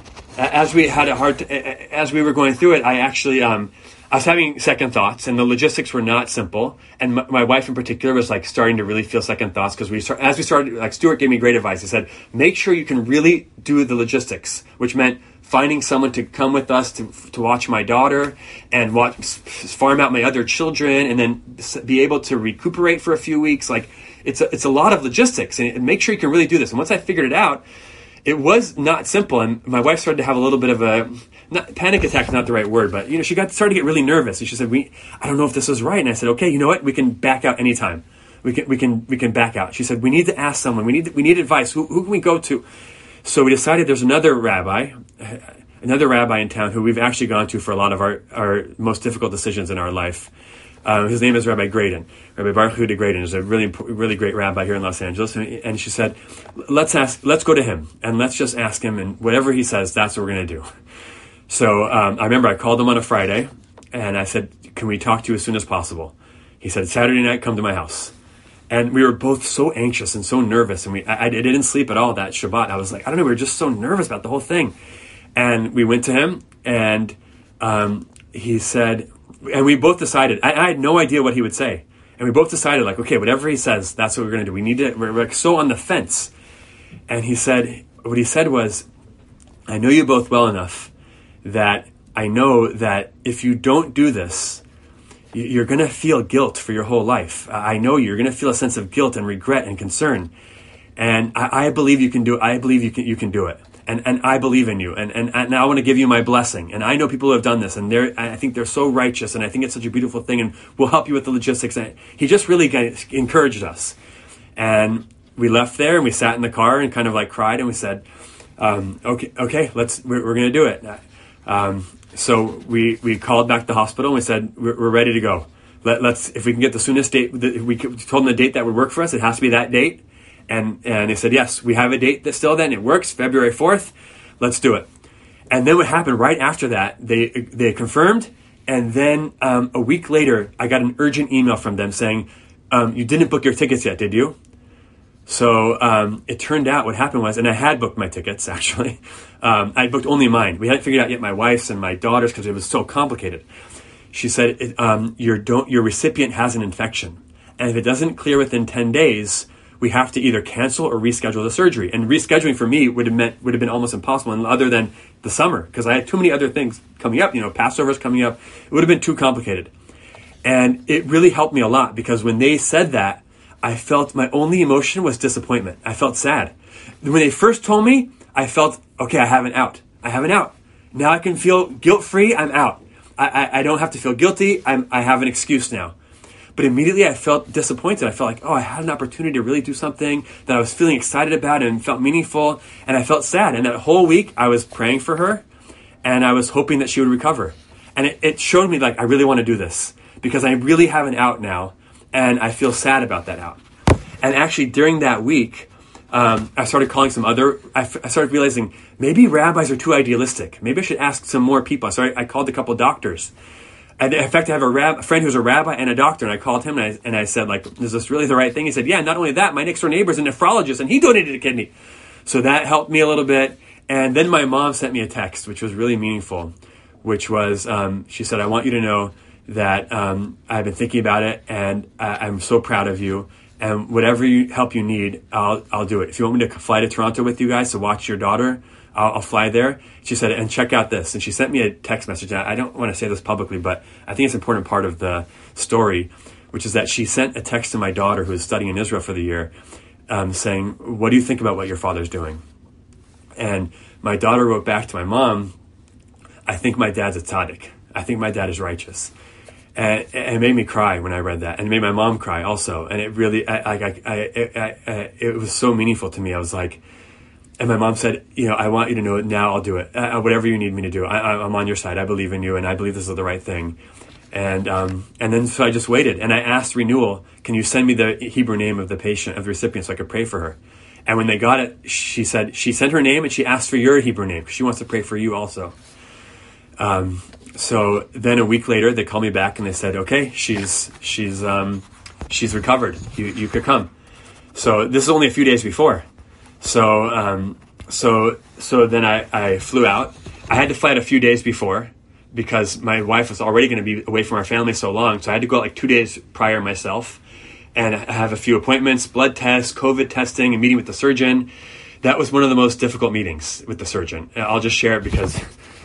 as we had a hard, as we were going through it, I actually. Um, I was having second thoughts, and the logistics were not simple. And my, my wife in particular was like starting to really feel second thoughts because we start, as we started, like Stuart gave me great advice. He said, make sure you can really do the logistics, which meant finding someone to come with us to to watch my daughter and watch, farm out my other children, and then be able to recuperate for a few weeks. Like it's a, it's a lot of logistics, and, and make sure you can really do this. And once I figured it out, it was not simple, and my wife started to have a little bit of a not, panic attack is not the right word, but you know she got started to get really nervous, and she said, "We, I don't know if this is right." And I said, "Okay, you know what? We can back out anytime. We can, we can, we can back out." She said, "We need to ask someone. We need, we need advice. Who, who can we go to?" So we decided there's another rabbi, another rabbi in town who we've actually gone to for a lot of our, our most difficult decisions in our life. Uh, his name is Rabbi Graydon. Rabbi Baruch Huda Graydon is a really, really great rabbi here in Los Angeles. And, and she said, let's ask, let's go to him and let's just ask him, and whatever he says, that's what we're going to do. So um, I remember I called him on a Friday and I said, can we talk to you as soon as possible? He said, Saturday night, come to my house. And we were both so anxious and so nervous. And we, I, I didn't sleep at all that Shabbat. I was like, I don't know, we were just so nervous about the whole thing. And we went to him and um, he said, and we both decided, I, I had no idea what he would say. And we both decided, like, okay, whatever he says, that's what we're going to do. We need to, we're like so on the fence. And he said, what he said was, I know you both well enough that I know that if you don't do this, you're going to feel guilt for your whole life. I know you're going to feel a sense of guilt and regret and concern. And I, I believe you can do it. I believe you can, you can do it. And, and I believe in you. And, and, and I want to give you my blessing. And I know people who have done this, and they're, I think they're so righteous. And I think it's such a beautiful thing, and we'll help you with the logistics. And he just really encouraged us. And we left there and we sat in the car and kind of like cried. And we said, um, okay, okay, let's, we're, we're going to do it. Um, so we, we called back the hospital and we said, we're, we're ready to go. Let, let's, if we can get the soonest date, the, we told them the date that would work for us. It has to be that date. And, and they said, yes, we have a date that still then it works, February fourth. Let's do it. And then what happened right after that, they, they confirmed. And then, um, a week later, I got an urgent email from them saying, um, you didn't book your tickets yet, did you? So um, it turned out what happened was, and I had booked my tickets, actually. Um, I booked only mine. We hadn't figured out yet my wife's and my daughter's because it was so complicated. She said, it, um, your, don't, your recipient has an infection. And if it doesn't clear within ten days, we have to either cancel or reschedule the surgery. And rescheduling for me would have meant would have been almost impossible, and other than the summer, because I had too many other things coming up. You know, Passover's coming up. It would have been too complicated. And it really helped me a lot, because when they said that, I felt my only emotion was disappointment. I felt sad. When they first told me, I felt, okay, I have an out. I have an out. Now I can feel guilt-free. I'm out. I, I, I don't have to feel guilty. I'm, I have an excuse now. But immediately I felt disappointed. I felt like, oh, I had an opportunity to really do something that I was feeling excited about and felt meaningful. And I felt sad. And that whole week I was praying for her and I was hoping that she would recover. And it, it showed me, like, I really want to do this because I really have an out now. And I feel sad about that out. And actually during that week, um, I started calling some other, I, f- I started realizing maybe rabbis are too idealistic. Maybe I should ask some more people. So I, I called a couple doctors. And in fact, I have a, rab- a friend who's a rabbi and a doctor, and I called him and I, and I said, like, is this really the right thing? He said, yeah, not only that, my next door neighbor's a nephrologist and he donated a kidney. So that helped me a little bit. And then my mom sent me a text, which was really meaningful, which was, um, she said, I want you to know that um, I've been thinking about it and I- I'm so proud of you. And whatever you, help you need, I'll I'll do it. If you want me to fly to Toronto with you guys to watch your daughter, I'll, I'll fly there. She said, and check out this. And she sent me a text message. I don't want to say this publicly, but I think it's an important part of the story, which is that she sent a text to my daughter who is studying in Israel for the year, um, saying, what do you think about what your father's doing? And my daughter wrote back to my mom, I think my dad's a tzaddik. I think my dad is righteous. And, and it made me cry when I read that, and it made my mom cry also. And it really, I, I, I, I, I, it was so meaningful to me. I was like, and my mom said, you know, I want you to know it now. I'll do it. Uh, whatever you need me to do. I, I'm on your side. I believe in you, and I believe this is the right thing. And um, and then so I just waited, and I asked Renewal, can you send me the Hebrew name of the patient, of the recipient, so I could pray for her? And when they got it, she said she sent her name, and she asked for your Hebrew name because she wants to pray for you also. Um. So then a week later, they called me back and they said, okay, she's she's um, she's recovered. You you could come. So this is only a few days before. So um, so so then I, I flew out. I had to fly out a few days before because my wife was already going to be away from our family so long. So I had to go out like two days prior myself. And I have a few appointments, blood tests, COVID testing, a meeting with the surgeon. That was one of the most difficult meetings with the surgeon. I'll just share it because...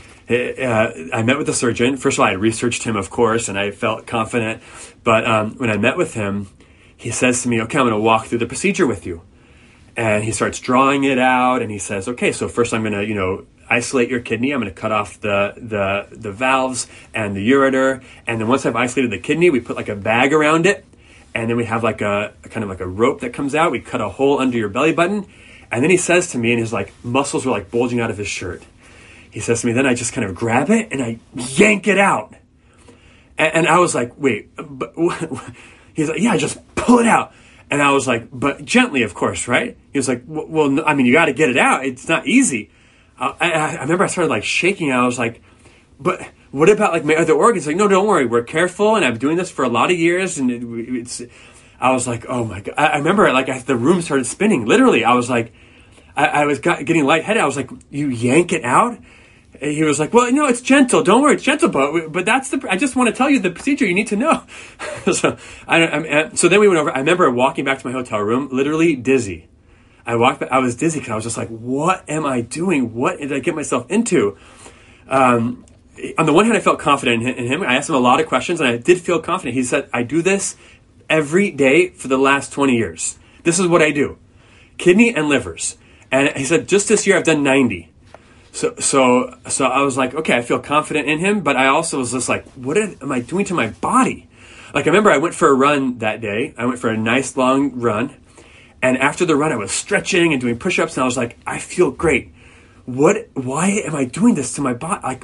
Uh, I met with the surgeon. First of all, I researched him, of course, and I felt confident. But um, when I met with him, he says to me, okay, I'm going to walk through the procedure with you. And he starts drawing it out, and he says, okay, so first I'm going to, you know, isolate your kidney. I'm going to cut off the, the, the valves and the ureter. And then once I've isolated the kidney, we put like a bag around it. And then we have like a, a kind of like a rope that comes out. We cut a hole under your belly button. And then he says to me, and his like muscles were like bulging out of his shirt. He says to me, then I just kind of grab it and I yank it out. And, and I was like, wait, but he's like, yeah, just pull it out. And I was like, but gently, of course, right? He was like, well, well no, I mean, you got to get it out. It's not easy. Uh, I, I remember I started like shaking. I was like, but what about like my other organs? Like, no, don't worry. We're careful. And I'm doing this for a lot of years. And it, it's, I was like, oh my God. I, I remember like I, the room started spinning. Literally, I was like, I, I was got, getting lightheaded. I was like, you yank it out? And he was like, well, no, it's gentle. Don't worry, it's gentle. But but that's the. I just want to tell you the procedure. You need to know. so I, I, so then we went over. I remember walking back to my hotel room, literally dizzy. I walked. Back, I was dizzy because I was just like, what am I doing? What did I get myself into? Um, on the one hand, I felt confident in him. I asked him a lot of questions, and I did feel confident. He said, I do this every day for the last twenty years. This is what I do. Kidney and livers. And he said, just this year I've done ninety. So, so, so I was like, okay, I feel confident in him, but I also was just like, what am I doing to my body? Like, I remember I went for a run that day. I went for a nice long run. And after the run, I was stretching and doing push-ups, and I was like, I feel great. What, why am I doing this to my body? Like,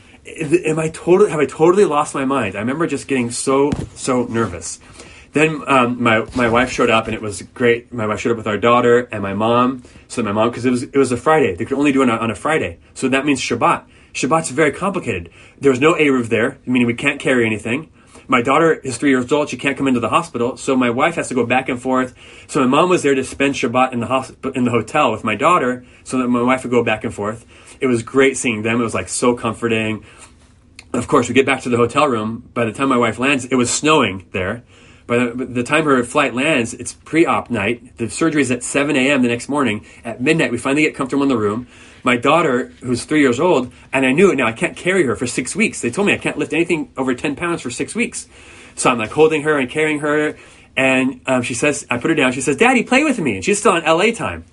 am I totally, have I totally lost my mind? I remember just getting so, so nervous. Then um, my my wife showed up, and it was great. My wife showed up with our daughter and my mom. So my mom, because it was it was a Friday, they could only do it on a, on a Friday. So that means Shabbat. Shabbat's very complicated. There was no Eruv there, meaning we can't carry anything. My daughter is three years old; she can't come into the hospital, so my wife has to go back and forth. So my mom was there to spend Shabbat in the hosp- in the hotel with my daughter, so that my wife would go back and forth. It was great seeing them. It was like so comforting. Of course, we get back to the hotel room. By the time my wife lands, it was snowing there. By the time her flight lands, it's pre-op night. The surgery is at seven a.m. the next morning. At midnight, we finally get comfortable in the room. My daughter, who's three years old, and I knew it now, I can't carry her for six weeks. They told me I can't lift anything over ten pounds for six weeks. So I'm like holding her and carrying her. And um, she says, I put her down. She says, Daddy, play with me. And she's still on L A time.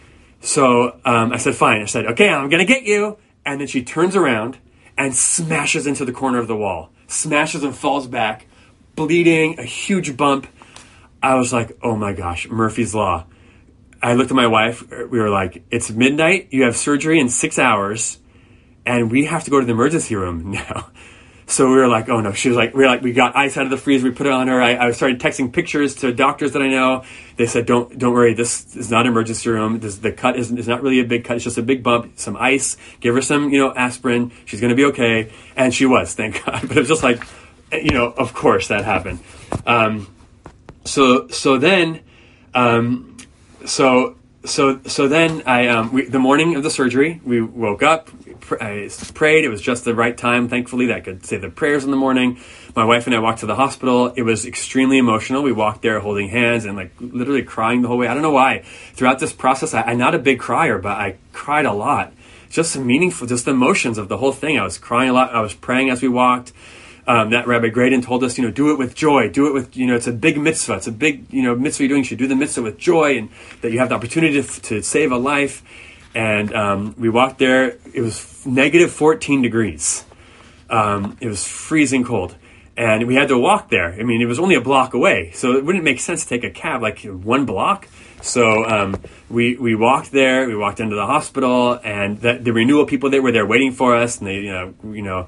So um, I said, fine. I said, okay, I'm going to get you. And then she turns around and smashes into the corner of the wall. Smashes and falls back. Bleeding, a huge bump. I was like, oh my gosh, Murphy's Law. I looked at my wife. We were like, it's midnight. You have surgery in six hours. And we have to go to the emergency room now. So we were like, oh no. She was like, we were like, we got ice out of the freezer. We put it on her. I, I started texting pictures to doctors that I know. They said, don't don't worry. This is not an emergency room. This, the cut is, is not really a big cut. It's just a big bump. Some ice. Give her some, you know, aspirin. She's going to be okay. And she was, thank God. But it was just like, you know, of course that happened. Um, so, so then, um, so, so, so then I, um, we, the morning of the surgery, we woke up, I prayed. It was just the right time, thankfully, that I could say the prayers in the morning. My wife and I walked to the hospital. It was extremely emotional. We walked there holding hands and like literally crying the whole way. I don't know why. Throughout this process, I, I'm not a big crier, but I cried a lot. Just some meaningful, just the emotions of the whole thing. I was crying a lot. I was praying as we walked. Um, that Rabbi Graydon told us, you know, do it with joy. Do it with, you know, it's a big mitzvah. It's a big, you know, mitzvah you're doing. You should do the mitzvah with joy, and that you have the opportunity to, to save a life. And um, we walked there. It was negative fourteen degrees. Um, it was freezing cold. And we had to walk there. I mean, it was only a block away. So it wouldn't make sense to take a cab like one block. So um, we we walked there. We walked into the hospital. And the, the renewal people there were there waiting for us. And they, you know, you know,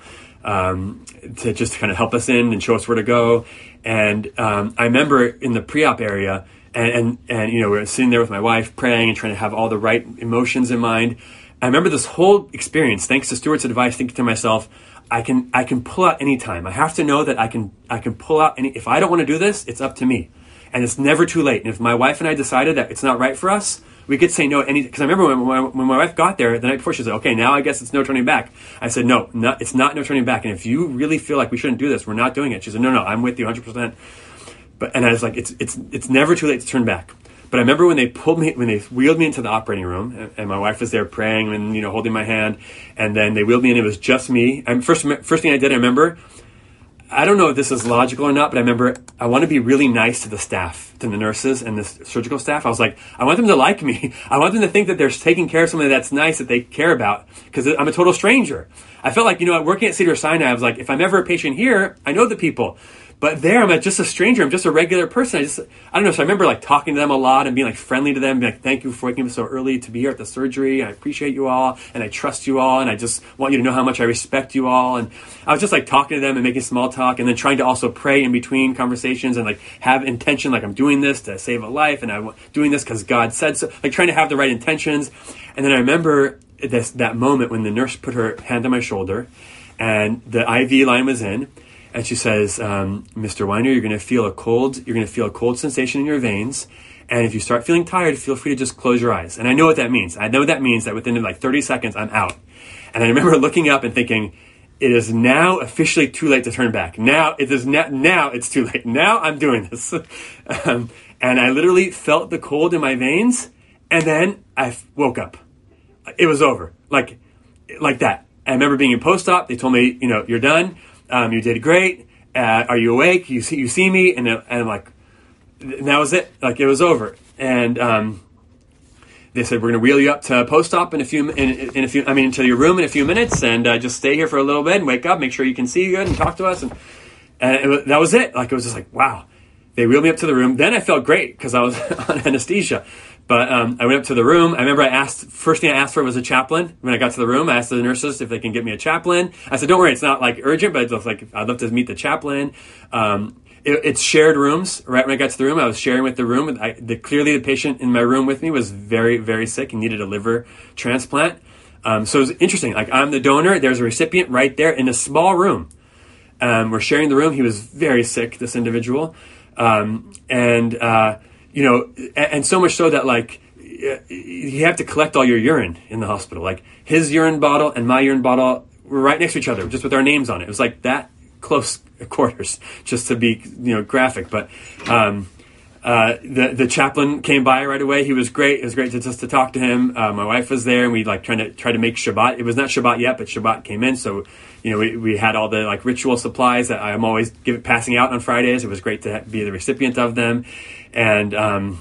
um, to just kind of help us in and show us where to go. And um, I remember in the pre-op area, and, and, and, you know, we were sitting there with my wife praying and trying to have all the right emotions in mind. I remember this whole experience, thanks to Stuart's advice, thinking to myself, I can, I can pull out any time. I have to know that I can, I can pull out any, if I don't want to do this, it's up to me. And it's never too late. And if my wife and I decided that it's not right for us, we could say no any, because I remember when, when, when my wife got there the night before, she said, okay, now I guess it's no turning back. I said, no, not, it's not no turning back. And if you really feel like we shouldn't do this, we're not doing it. She said, no, no, I'm with you one hundred percent. But, and I was like, it's, it's, it's never too late to turn back. But I remember when they pulled me, when they wheeled me into the operating room, and, and my wife was there praying and, you know, holding my hand, and then they wheeled me in, it was just me. And first, first thing I did, I remember, I don't know if this is logical or not, but I remember I want to be really nice to the staff, to the nurses and the surgical staff. I was like, I want them to like me. I want them to think that they're taking care of somebody that's nice, that they care about, because I'm a total stranger. I felt like, you know, working at Cedar Sinai, I was like, if I'm ever a patient here, I know the people. But there, I'm like just a stranger. I'm just a regular person. I just, I don't know. So I remember like talking to them a lot and being like friendly to them, being like, thank you for waking up so early to be here at the surgery. I appreciate you all, and I trust you all, and I just want you to know how much I respect you all. And I was just like talking to them and making small talk, and then trying to also pray in between conversations and like have intention, like I'm doing this to save a life, and I'm doing this because God said so. Like trying to have the right intentions. And then I remember this that moment when the nurse put her hand on my shoulder, and the I V line was in. And she says, um, Mister Weiner, you're going to feel a cold, you're going to feel a cold sensation in your veins. And if you start feeling tired, feel free to just close your eyes. And I know what that means. I know that means that within like thirty seconds, I'm out. And I remember looking up and thinking, it is now officially too late to turn back. Now it is now, now it's too late. Now I'm doing this. um, and I literally felt the cold in my veins. And then I woke up. It was over. Like, like that. I remember being in post-op. They told me, you know, you're done. Um, you did great. Uh, are you awake? You see, you see me, and, and I'm like, and that was it. Like it was over. And um, they said we're going to wheel you up to post-op in a few, in, in a few. I mean, into your room in a few minutes, and uh, just stay here for a little bit and wake up, make sure you can see good, and talk to us. And, and it was, that was it. Like it was just like wow. They wheeled me up to the room. Then I felt great because I was on anesthesia. But um, I went up to the room. I remember I asked, first thing I asked for was a chaplain. When I got to the room, I asked the nurses if they can get me a chaplain. I said, don't worry, it's not like urgent, but it's like, I'd love to meet the chaplain. Um, it, it's shared rooms. Right when I got to the room, I was sharing with the room. I, the, clearly the patient in my room with me was very, very sick and needed a liver transplant. Um, so it was interesting. Like I'm the donor. There's a recipient right there in a small room. Um, we're sharing the room. He was very sick, this individual. Um, and, uh, You know, and so much so that like you have to collect all your urine in the hospital. Like his urine bottle and my urine bottle were right next to each other, just with our names on it. It was like that close quarters, just to be, you know, graphic. But um, uh, the the chaplain came by right away. He was great. It was great to just to talk to him. Uh, my wife was there, and we like trying to try to make Shabbat. It was not Shabbat yet, but Shabbat came in, so. You know, we, we had all the like ritual supplies that I'm always give, passing out on Fridays. It was great to be the recipient of them, and um,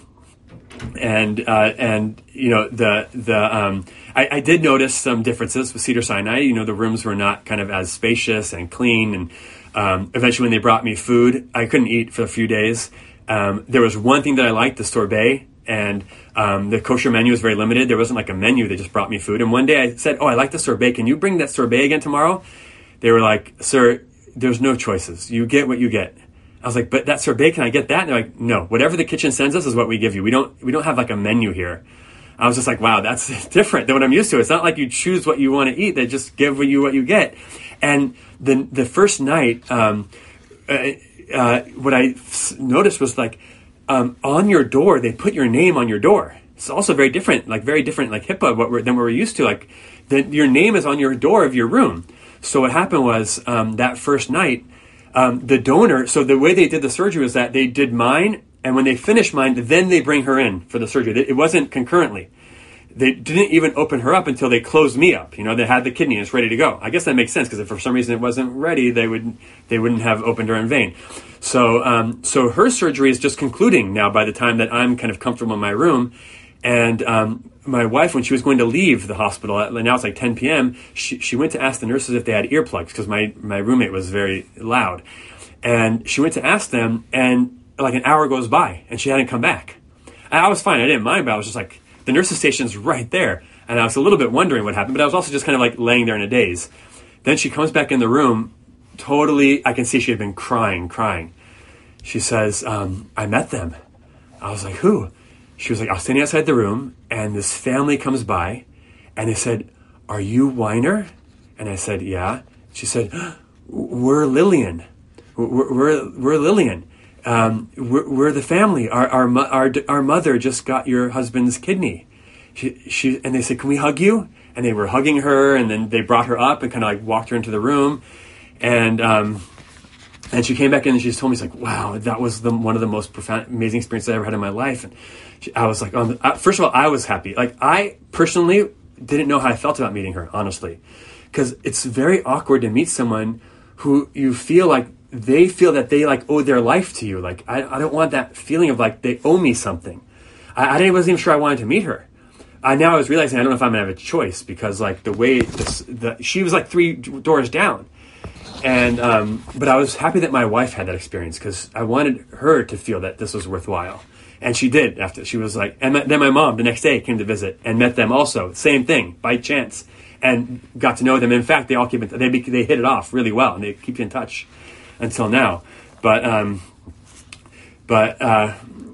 and uh, and you know the the um, I, I did notice some differences with Cedars-Sinai. You know, the rooms were not kind of as spacious and clean, and um, eventually when they brought me food, I couldn't eat for a few days. Um, there was one thing that I liked, the sorbet. And um, the kosher menu was very limited. There wasn't like a menu. They just brought me food. And one day I said, oh, I like the sorbet. Can you bring that sorbet again tomorrow? They were like, sir, there's no choices. You get what you get. I was like, but that sorbet, can I get that? And they're like, no, whatever the kitchen sends us is what we give you. We don't, we don't have like a menu here. I was just like, wow, that's different than what I'm used to. It's not like you choose what you want to eat. They just give you what you get. And the, the first night, um, uh, uh, what I noticed was like, Um, on your door, they put your name on your door. It's also very different, like very different, like HIPAA what we're, than what we're used to. Like the, your name is on your door of your room. So what happened was um, that first night, um, the donor. So the way they did the surgery was that they did mine, and when they finished mine, then they bring her in for the surgery. It wasn't concurrently. They didn't even open her up until they closed me up. You know, they had the kidney and it's ready to go. I guess that makes sense because if for some reason it wasn't ready, they would they wouldn't have opened her in vain. So um, so her surgery is just concluding now by the time that I'm kind of comfortable in my room. And um, my wife, when she was going to leave the hospital, now it's like ten p.m., she, she went to ask the nurses if they had earplugs because my, my roommate was very loud. And she went to ask them, and like an hour goes by and she hadn't come back. I was fine. I didn't mind, but I was just like, the nurse's station's right there. And I was a little bit wondering what happened, but I was also just kind of like laying there in a daze. Then she comes back in the room, totally, I can see she had been crying, crying. She says, um, I met them. I was like, who? She was like, I was standing outside the room, and this family comes by, and they said, are you Weiner? And I said, yeah. She said, we're Lillian. We're, we're, we're Lillian. Um, we're, we're the family. Our, our, our, our mother just got your husband's kidney. She, she, and they said, can we hug you? And they were hugging her, and then they brought her up and kind of like walked her into the room. And, um, and she came back in and she just told me, she's like, wow, that was the, one of the most profound, amazing experiences I ever had in my life. And she, I was like, um, first of all, I was happy. Like I personally didn't know how I felt about meeting her, honestly, because it's very awkward to meet someone who you feel like they feel that they like owe their life to you. Like, I, I don't want that feeling of like they owe me something. I, I wasn't even sure I wanted to meet her. I now I was realizing I don't know if I'm gonna have a choice because like the way this, the she was like three doors down, And um, but I was happy that my wife had that experience because I wanted her to feel that this was worthwhile. And she did. After she was like, and then my mom the next day came to visit and met them also, same thing by chance, and got to know them. In fact, they all keep in, they they hit it off really well, and they keep in touch until now. But um, but uh,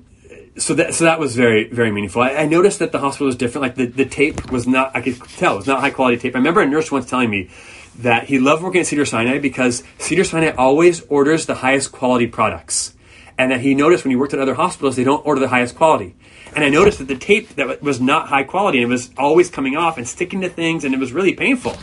so that so that was very very meaningful. I, I noticed that the hospital was different. Like the, the tape was not, I could tell it was not high quality tape. I remember a nurse once telling me that he loved working at Cedars-Sinai because Cedars-Sinai always orders the highest quality products. And that he noticed when he worked at other hospitals, they don't order the highest quality. And I noticed that the tape that was not high quality, and it was always coming off and sticking to things, and it was really painful.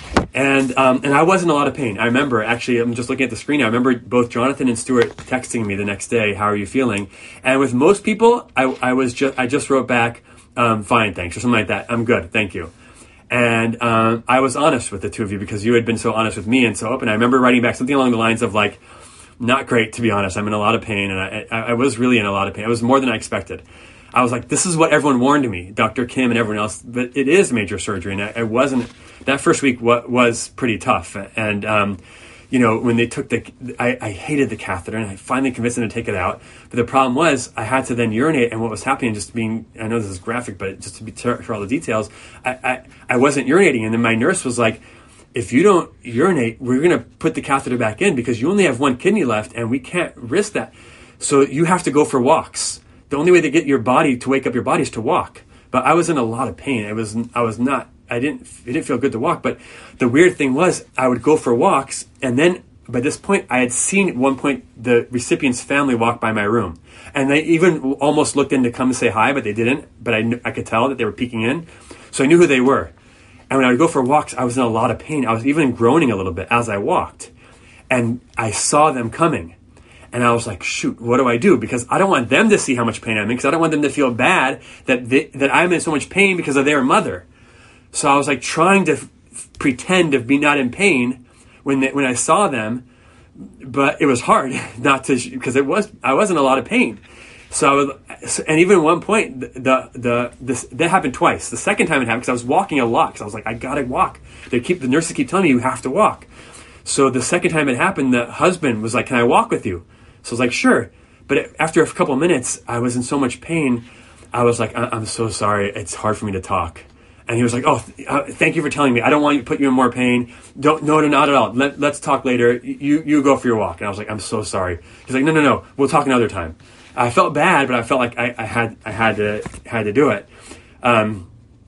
And um, and I was in a lot of pain. I remember, actually, I'm just looking at the screen now, I remember both Jonathan and Stuart texting me the next day, how are you feeling? And with most people, I, I was just I just wrote back, um, fine, thanks, or something like that. I'm good, thank you. And um, I was honest with the two of you because you had been so honest with me and so open. I remember writing back something along the lines of like, not great, to be honest. I'm in a lot of pain, and I, I, I was really in a lot of pain. It was more than I expected. I was like, this is what everyone warned me, Doctor Kim and everyone else, but it is major surgery, and I, I wasn't, that first week wa- was pretty tough. And, um, you know, when they took the, I, I hated the catheter, and I finally convinced them to take it out. But the problem was, I had to then urinate, and what was happening, just being, I know this is graphic, but just to be ter- for all the details, I, I, I wasn't urinating, and then my nurse was like, if you don't urinate, we're going to put the catheter back in because you only have one kidney left and we can't risk that. So you have to go for walks. The only way to get your body to wake up your body is to walk. But I was in a lot of pain. I was, I was not, I didn't, it didn't feel good to walk. But the weird thing was I would go for walks. And then by this point, I had seen at one point the recipient's family walk by my room. And they even almost looked in to come and say hi, but they didn't. But I, I could tell that they were peeking in. So I knew who they were. And when I would go for walks, I was in a lot of pain. I was even groaning a little bit as I walked. And I saw them coming. And I was like, shoot, what do I do? Because I don't want them to see how much pain I'm in, because I don't want them to feel bad that they, that I'm in so much pain because of their mother. So I was like trying to f- pretend to be not in pain when they, when I saw them. But it was hard not to, because it was, I was in a lot of pain. So, I was, and even at one point, the the this that happened twice. The second time it happened because I was walking a lot. Because I was like, I gotta walk. They keep the nurses keep telling me you have to walk. So the second time it happened, the husband was like, "Can I walk with you?" So I was like, "Sure." But after a couple of minutes, I was in so much pain. I was like, I- "I'm so sorry. It's hard for me to talk." And he was like, "Oh, th- uh, thank you for telling me. I don't want to put you in more pain. Don't, no, no, not at all. Let, let's talk later. You you go for your walk." And I was like, "I'm so sorry." He's like, "No, no, no. We'll talk another time." I felt bad, but I felt like I, I had I had to had to do it. Um,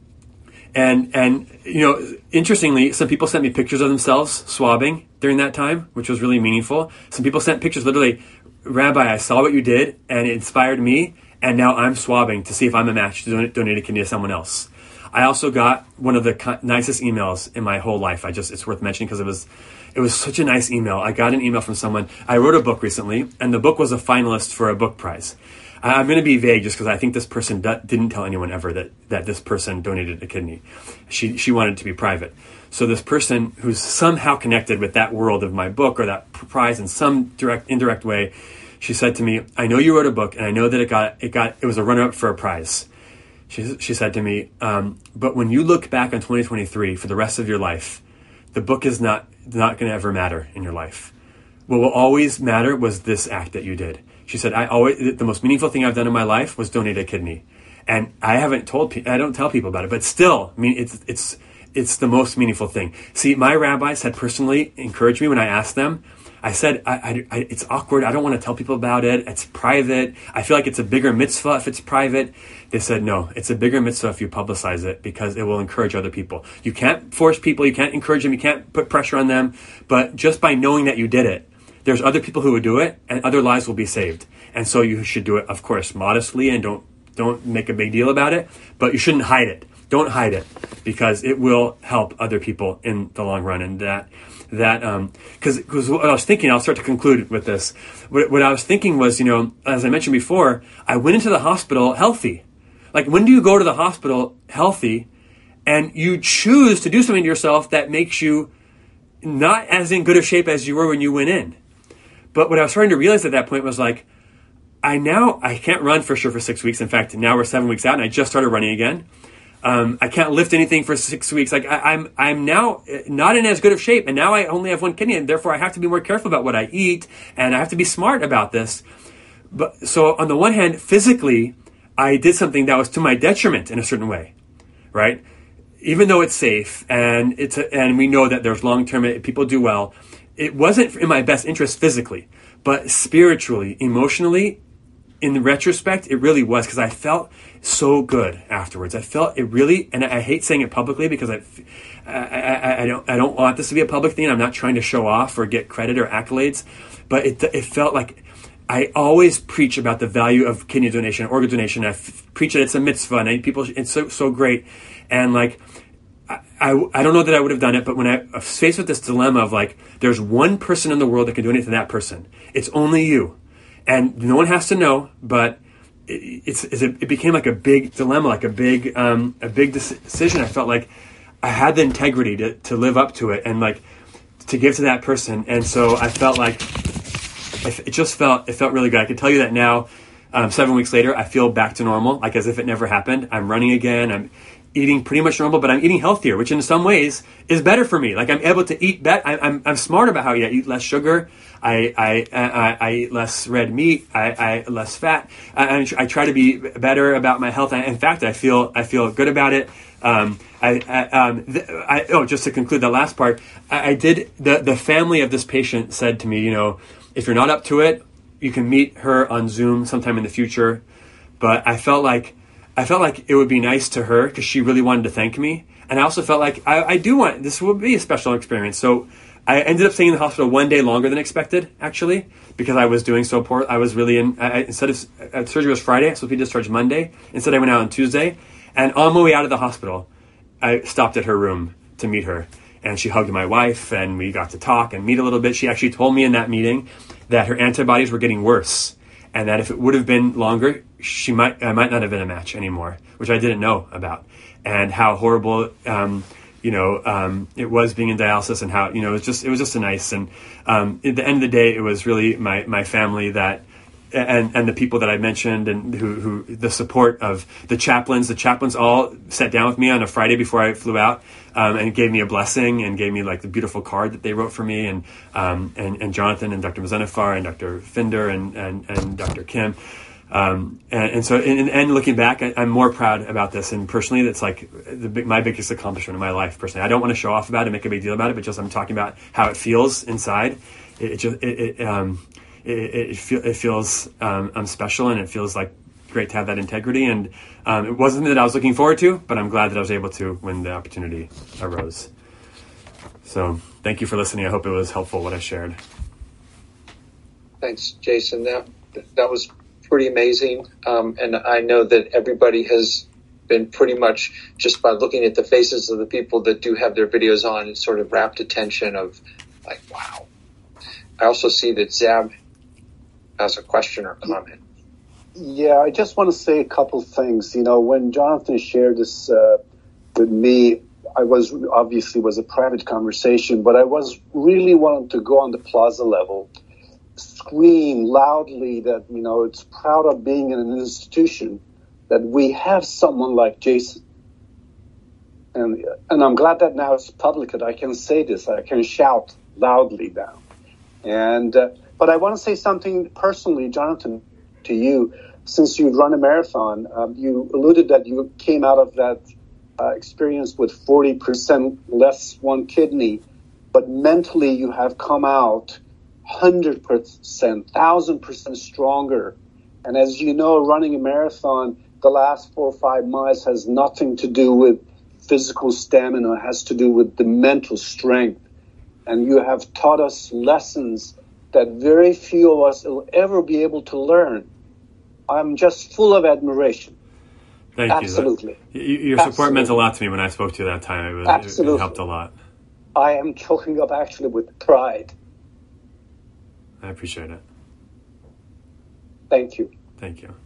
and and you know, interestingly, some people sent me pictures of themselves swabbing during that time, which was really meaningful. Some people sent pictures, literally, "Rabbi, I saw what you did, and it inspired me, and now I'm swabbing to see if I'm a match to donate, donate a kidney to someone else." I also got one of the co- nicest emails in my whole life. I just it's worth mentioning because it was. It was such a nice email. I got an email from someone. I wrote a book recently, and the book was a finalist for a book prize. I'm going to be vague just because I think this person d- didn't tell anyone ever that, that this person donated a kidney. She she wanted it to be private. So this person who's somehow connected with that world of my book or that prize in some direct, indirect way, she said to me, "I know you wrote a book, and I know that it got it got it was a runner-up for a prize." She she said to me, um, "But when you look back on twenty twenty-three for the rest of your life, the book is not not going to ever matter in your life. What will always matter was this act that you did." She said, "I always the most meaningful thing I've done in my life was donate a kidney, and I haven't told people. I don't tell people about it, but still, I mean, it's it's it's the most meaningful thing." See, my rabbis had personally encouraged me when I asked them. I said, I, I, I, "It's awkward. I don't want to tell people about it. It's private. I feel like it's a bigger mitzvah if it's private." They said, "No, it's a bigger mitzvah if you publicize it because it will encourage other people. You can't force people. You can't encourage them. You can't put pressure on them. But just by knowing that you did it, there's other people who would do it, and other lives will be saved. And so you should do it, of course, modestly, and don't don't make a big deal about it. But you shouldn't hide it. Don't hide it because it will help other people in the long run." And that that um because because what I was thinking, I'll start to conclude with this. What, what I was thinking was, you know, as I mentioned before, I went into the hospital healthy. Like, when do you go to the hospital healthy and you choose to do something to yourself that makes you not as in good a shape as you were when you went in? But what I was starting to realize at that point was like, I now, I can't run for sure for six weeks. In fact, now we're seven weeks out and I just started running again. Um, I can't lift anything for six weeks. Like I, I'm, I'm now not in as good of shape, and now I only have one kidney, and therefore I have to be more careful about what I eat, and I have to be smart about this. But so on the one hand, physically, I did something that was to my detriment in a certain way, right? Even though it's safe and it's a, and we know that there's long term people do well, it wasn't in my best interest physically, but spiritually, emotionally. In retrospect, it really was, because I felt so good afterwards. I felt it really, and I hate saying it publicly because I, I, I, I don't, I don't want this to be a public thing. I'm not trying to show off or get credit or accolades, but it, it felt like I always preach about the value of kidney donation, organ donation. I f- preach that it's a mitzvah, and I, people, it's so so great, and like. I, I, I don't know that I would have done it, but when I was faced with this dilemma of like, there's one person in the world that can do anything to that person. It's only you. And no one has to know, but it, it's, it's a, it became like a big dilemma, like a big um, a big decision. I felt like I had the integrity to, to live up to it and like to give to that person. And so I felt like it just felt it felt really good. I can tell you that now, um, seven weeks later, I feel back to normal, like as if it never happened. I'm running again. I'm eating pretty much normal, but I'm eating healthier, which in some ways is better for me. Like I'm able to eat better. I'm I'm smart about how I eat. I eat less sugar. I I I, I eat less red meat. I, I less fat. I, I try to be better about my health. I, in fact, I feel I feel good about it. Um, I, I, um, th- I oh, just to conclude the last part, I, I did. The the family of this patient said to me, you know, if you're not up to it, you can meet her on Zoom sometime in the future. But I felt like. I felt like it would be nice to her because she really wanted to thank me. And I also felt like I, I do want, this would be a special experience. So I ended up staying in the hospital one day longer than expected, actually, because I was doing so poor. I was really in, I, instead of, uh, surgery was Friday, so we discharged Monday. Instead I went out on Tuesday. And on my way out of the hospital, I stopped at her room to meet her. And she hugged my wife and we got to talk and meet a little bit. She actually told me in that meeting that her antibodies were getting worse. And that if it would have been longer, she might I might not have been a match anymore, which I didn't know about, and how horrible um, you know um, it was being in dialysis, and how you know it was just it was just a nice. And um, at the end of the day, it was really my my family that. And, and the people that I mentioned and who, who the support of the chaplains, the chaplains all sat down with me on a Friday before I flew out um, and gave me a blessing and gave me like the beautiful card that they wrote for me. And um, and, and Jonathan and Doctor Mazenifar and Doctor Finder and, and, and Doctor Kim. Um, and, and so in, in the end, looking back, I, I'm more proud about this. And personally, that's like the big, my biggest accomplishment in my life personally. I don't want to show off about it, make a big deal about it, but just I'm talking about how it feels inside. It, it just, it, it um, It, it, feel, it feels um, um, special, and it feels like great to have that integrity. And um, it wasn't that I was looking forward to, but I'm glad that I was able to when the opportunity arose. So thank you for listening. I hope it was helpful what I shared. Thanks, Jason. That that was pretty amazing. Um, and I know that everybody has been pretty much, just by looking at the faces of the people that do have their videos on, it's sort of rapt attention of like, wow. I also see that Zab has a question or comment. Yeah, I just want to say a couple things. You know, when Jonathan shared this uh, with me, I was obviously was a private conversation, but I was really wanting to go on the plaza level, scream loudly that, you know, it's proud of being in an institution that we have someone like Jason. And and I'm glad that now it's public that I can say this. I can shout loudly now. And uh, but I want to say something personally, Jonathan, to you. Since you've run a marathon, um, you alluded that you came out of that uh, experience with forty percent less one kidney, but mentally you have come out one hundred percent, one thousand percent stronger. And as you know, running a marathon, the last four or five miles has nothing to do with physical stamina. It has to do with the mental strength. And you have taught us lessons that very few of us will ever be able to learn. I'm just full of admiration. Thank Absolutely. you. Absolutely. Your support Absolutely. meant a lot to me when I spoke to you that time. It, was, Absolutely. It helped a lot. I am choking up actually with pride. I appreciate it. Thank you. Thank you.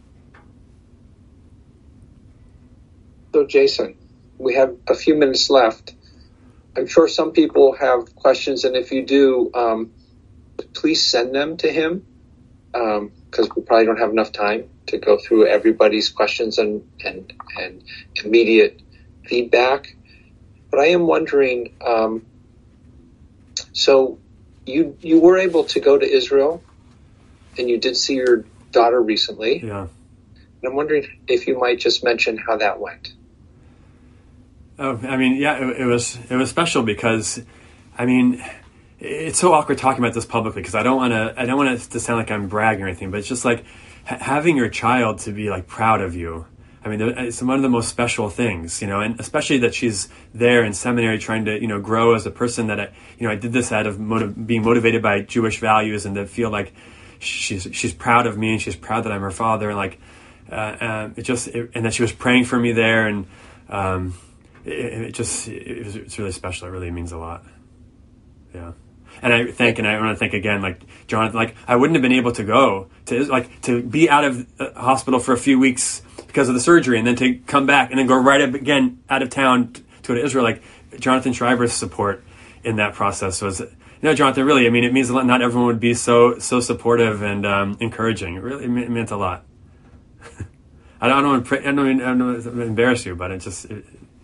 So, Jason, we have a few minutes left. I'm sure some people have questions, and if you do, um, please send them to him, because um, we probably don't have enough time to go through everybody's questions and, and, and immediate feedback. But I am wondering, um, so you you were able to go to Israel, and you did see your daughter recently. Yeah. And I'm wondering if you might just mention how that went. Oh, I mean, yeah, it, it was it was special because, I mean, it's so awkward talking about this publicly because I don't want to I don't want it to sound like I'm bragging or anything, but it's just like ha- having your child to be like proud of you. I mean, it's one of the most special things, you know, and especially that she's there in seminary trying to, you know, grow as a person. That I, you know, I did this out of motiv- being motivated by Jewish values and to feel like she's she's proud of me and she's proud that I'm her father, and like uh, uh, it just it, and that she was praying for me there, and um, it, it just it was, it's really special. It really means a lot. Yeah. And I thank, and I want to thank again, like Jonathan, like I wouldn't have been able to go to, like to be out of the hospital for a few weeks because of the surgery, and then to come back and then go right up again out of town to go to Israel. Like Jonathan Schreiber's support in that process was, you know, Jonathan, really, I mean, it means a lot. Not everyone would be so, so supportive and um, encouraging. It really it meant a lot. I don't, I don't want to, I don't, I don't want to embarrass you, but it just, it,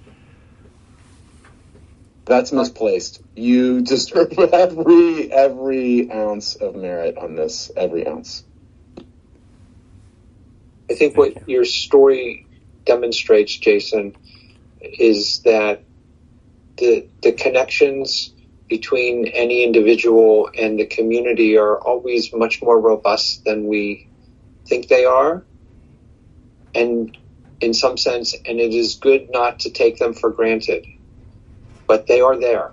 That's misplaced. You deserve every every ounce of merit on this, every ounce. I think what you. your story demonstrates, Jason, is that the the connections between any individual and the community are always much more robust than we think they are. And in some sense, and it is good not to take them for granted. But they are there.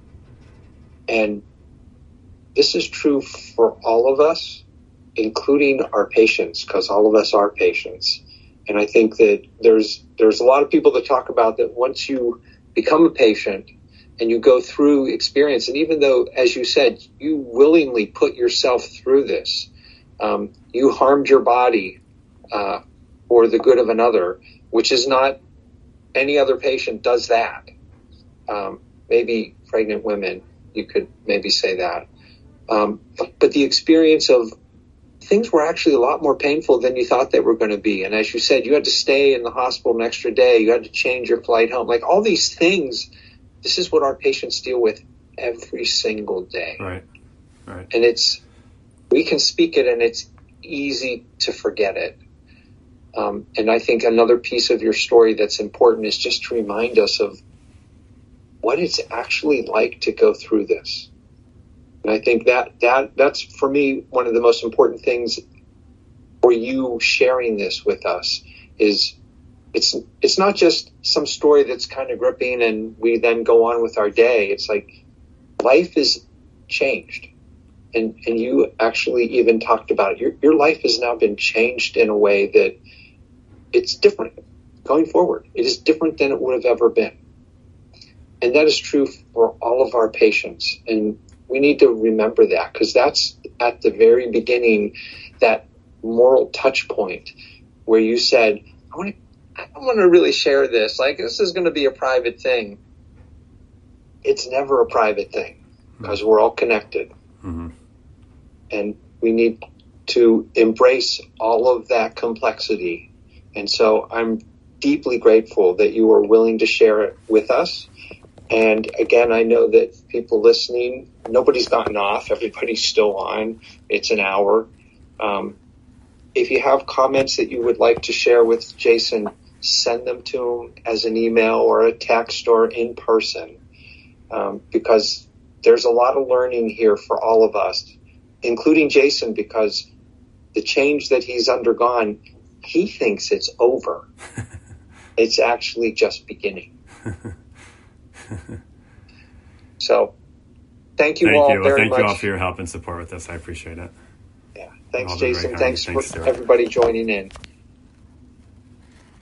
And this is true for all of us, including our patients, because all of us are patients. And I think that there's there's a lot of people that talk about that once you become a patient and you go through experience, and even though, as you said, you willingly put yourself through this, um, you harmed your body uh, for the good of another, which is not, any other patient does that. Um, maybe pregnant women, you could maybe say that. Um, but, but the experience of things were actually a lot more painful than you thought they were going to be. And as you said, you had to stay in the hospital an extra day. You had to change your flight home. Like all these things, this is what our patients deal with every single day. Right, right. And it's, we can speak it and it's easy to forget it. Um, and I think another piece of your story that's important is just to remind us of what it's actually like to go through this. And I think that, that that's, for me, one of the most important things for you sharing this with us is it's it's not just some story that's kind of gripping and we then go on with our day. It's like life is changed. And and you actually even talked about it. Your, your life has now been changed in a way that it's different going forward. It is different than it would have ever been. And that is true for all of our patients. And we need to remember that because that's at the very beginning, that moral touch point where you said, I want to, I want to really share this. Like, this is going to be a private thing. It's never a private thing because we're all connected. Mm-hmm. And we need to embrace all of that complexity. And so I'm deeply grateful that you are willing to share it with us. And again, I know that people listening, nobody's gotten off. Everybody's still on. It's an hour. Um, if you have comments that you would like to share with Jason, send them to him as an email or a text or in person. Um, because there's a lot of learning here for all of us, including Jason, because the change that he's undergone, he thinks it's over. It's actually just beginning. So, thank you thank all you. very well, thank much. you all for your help and support with this. I appreciate it. Yeah, thanks, All Jason. Thanks, thanks for Stuart. everybody joining in.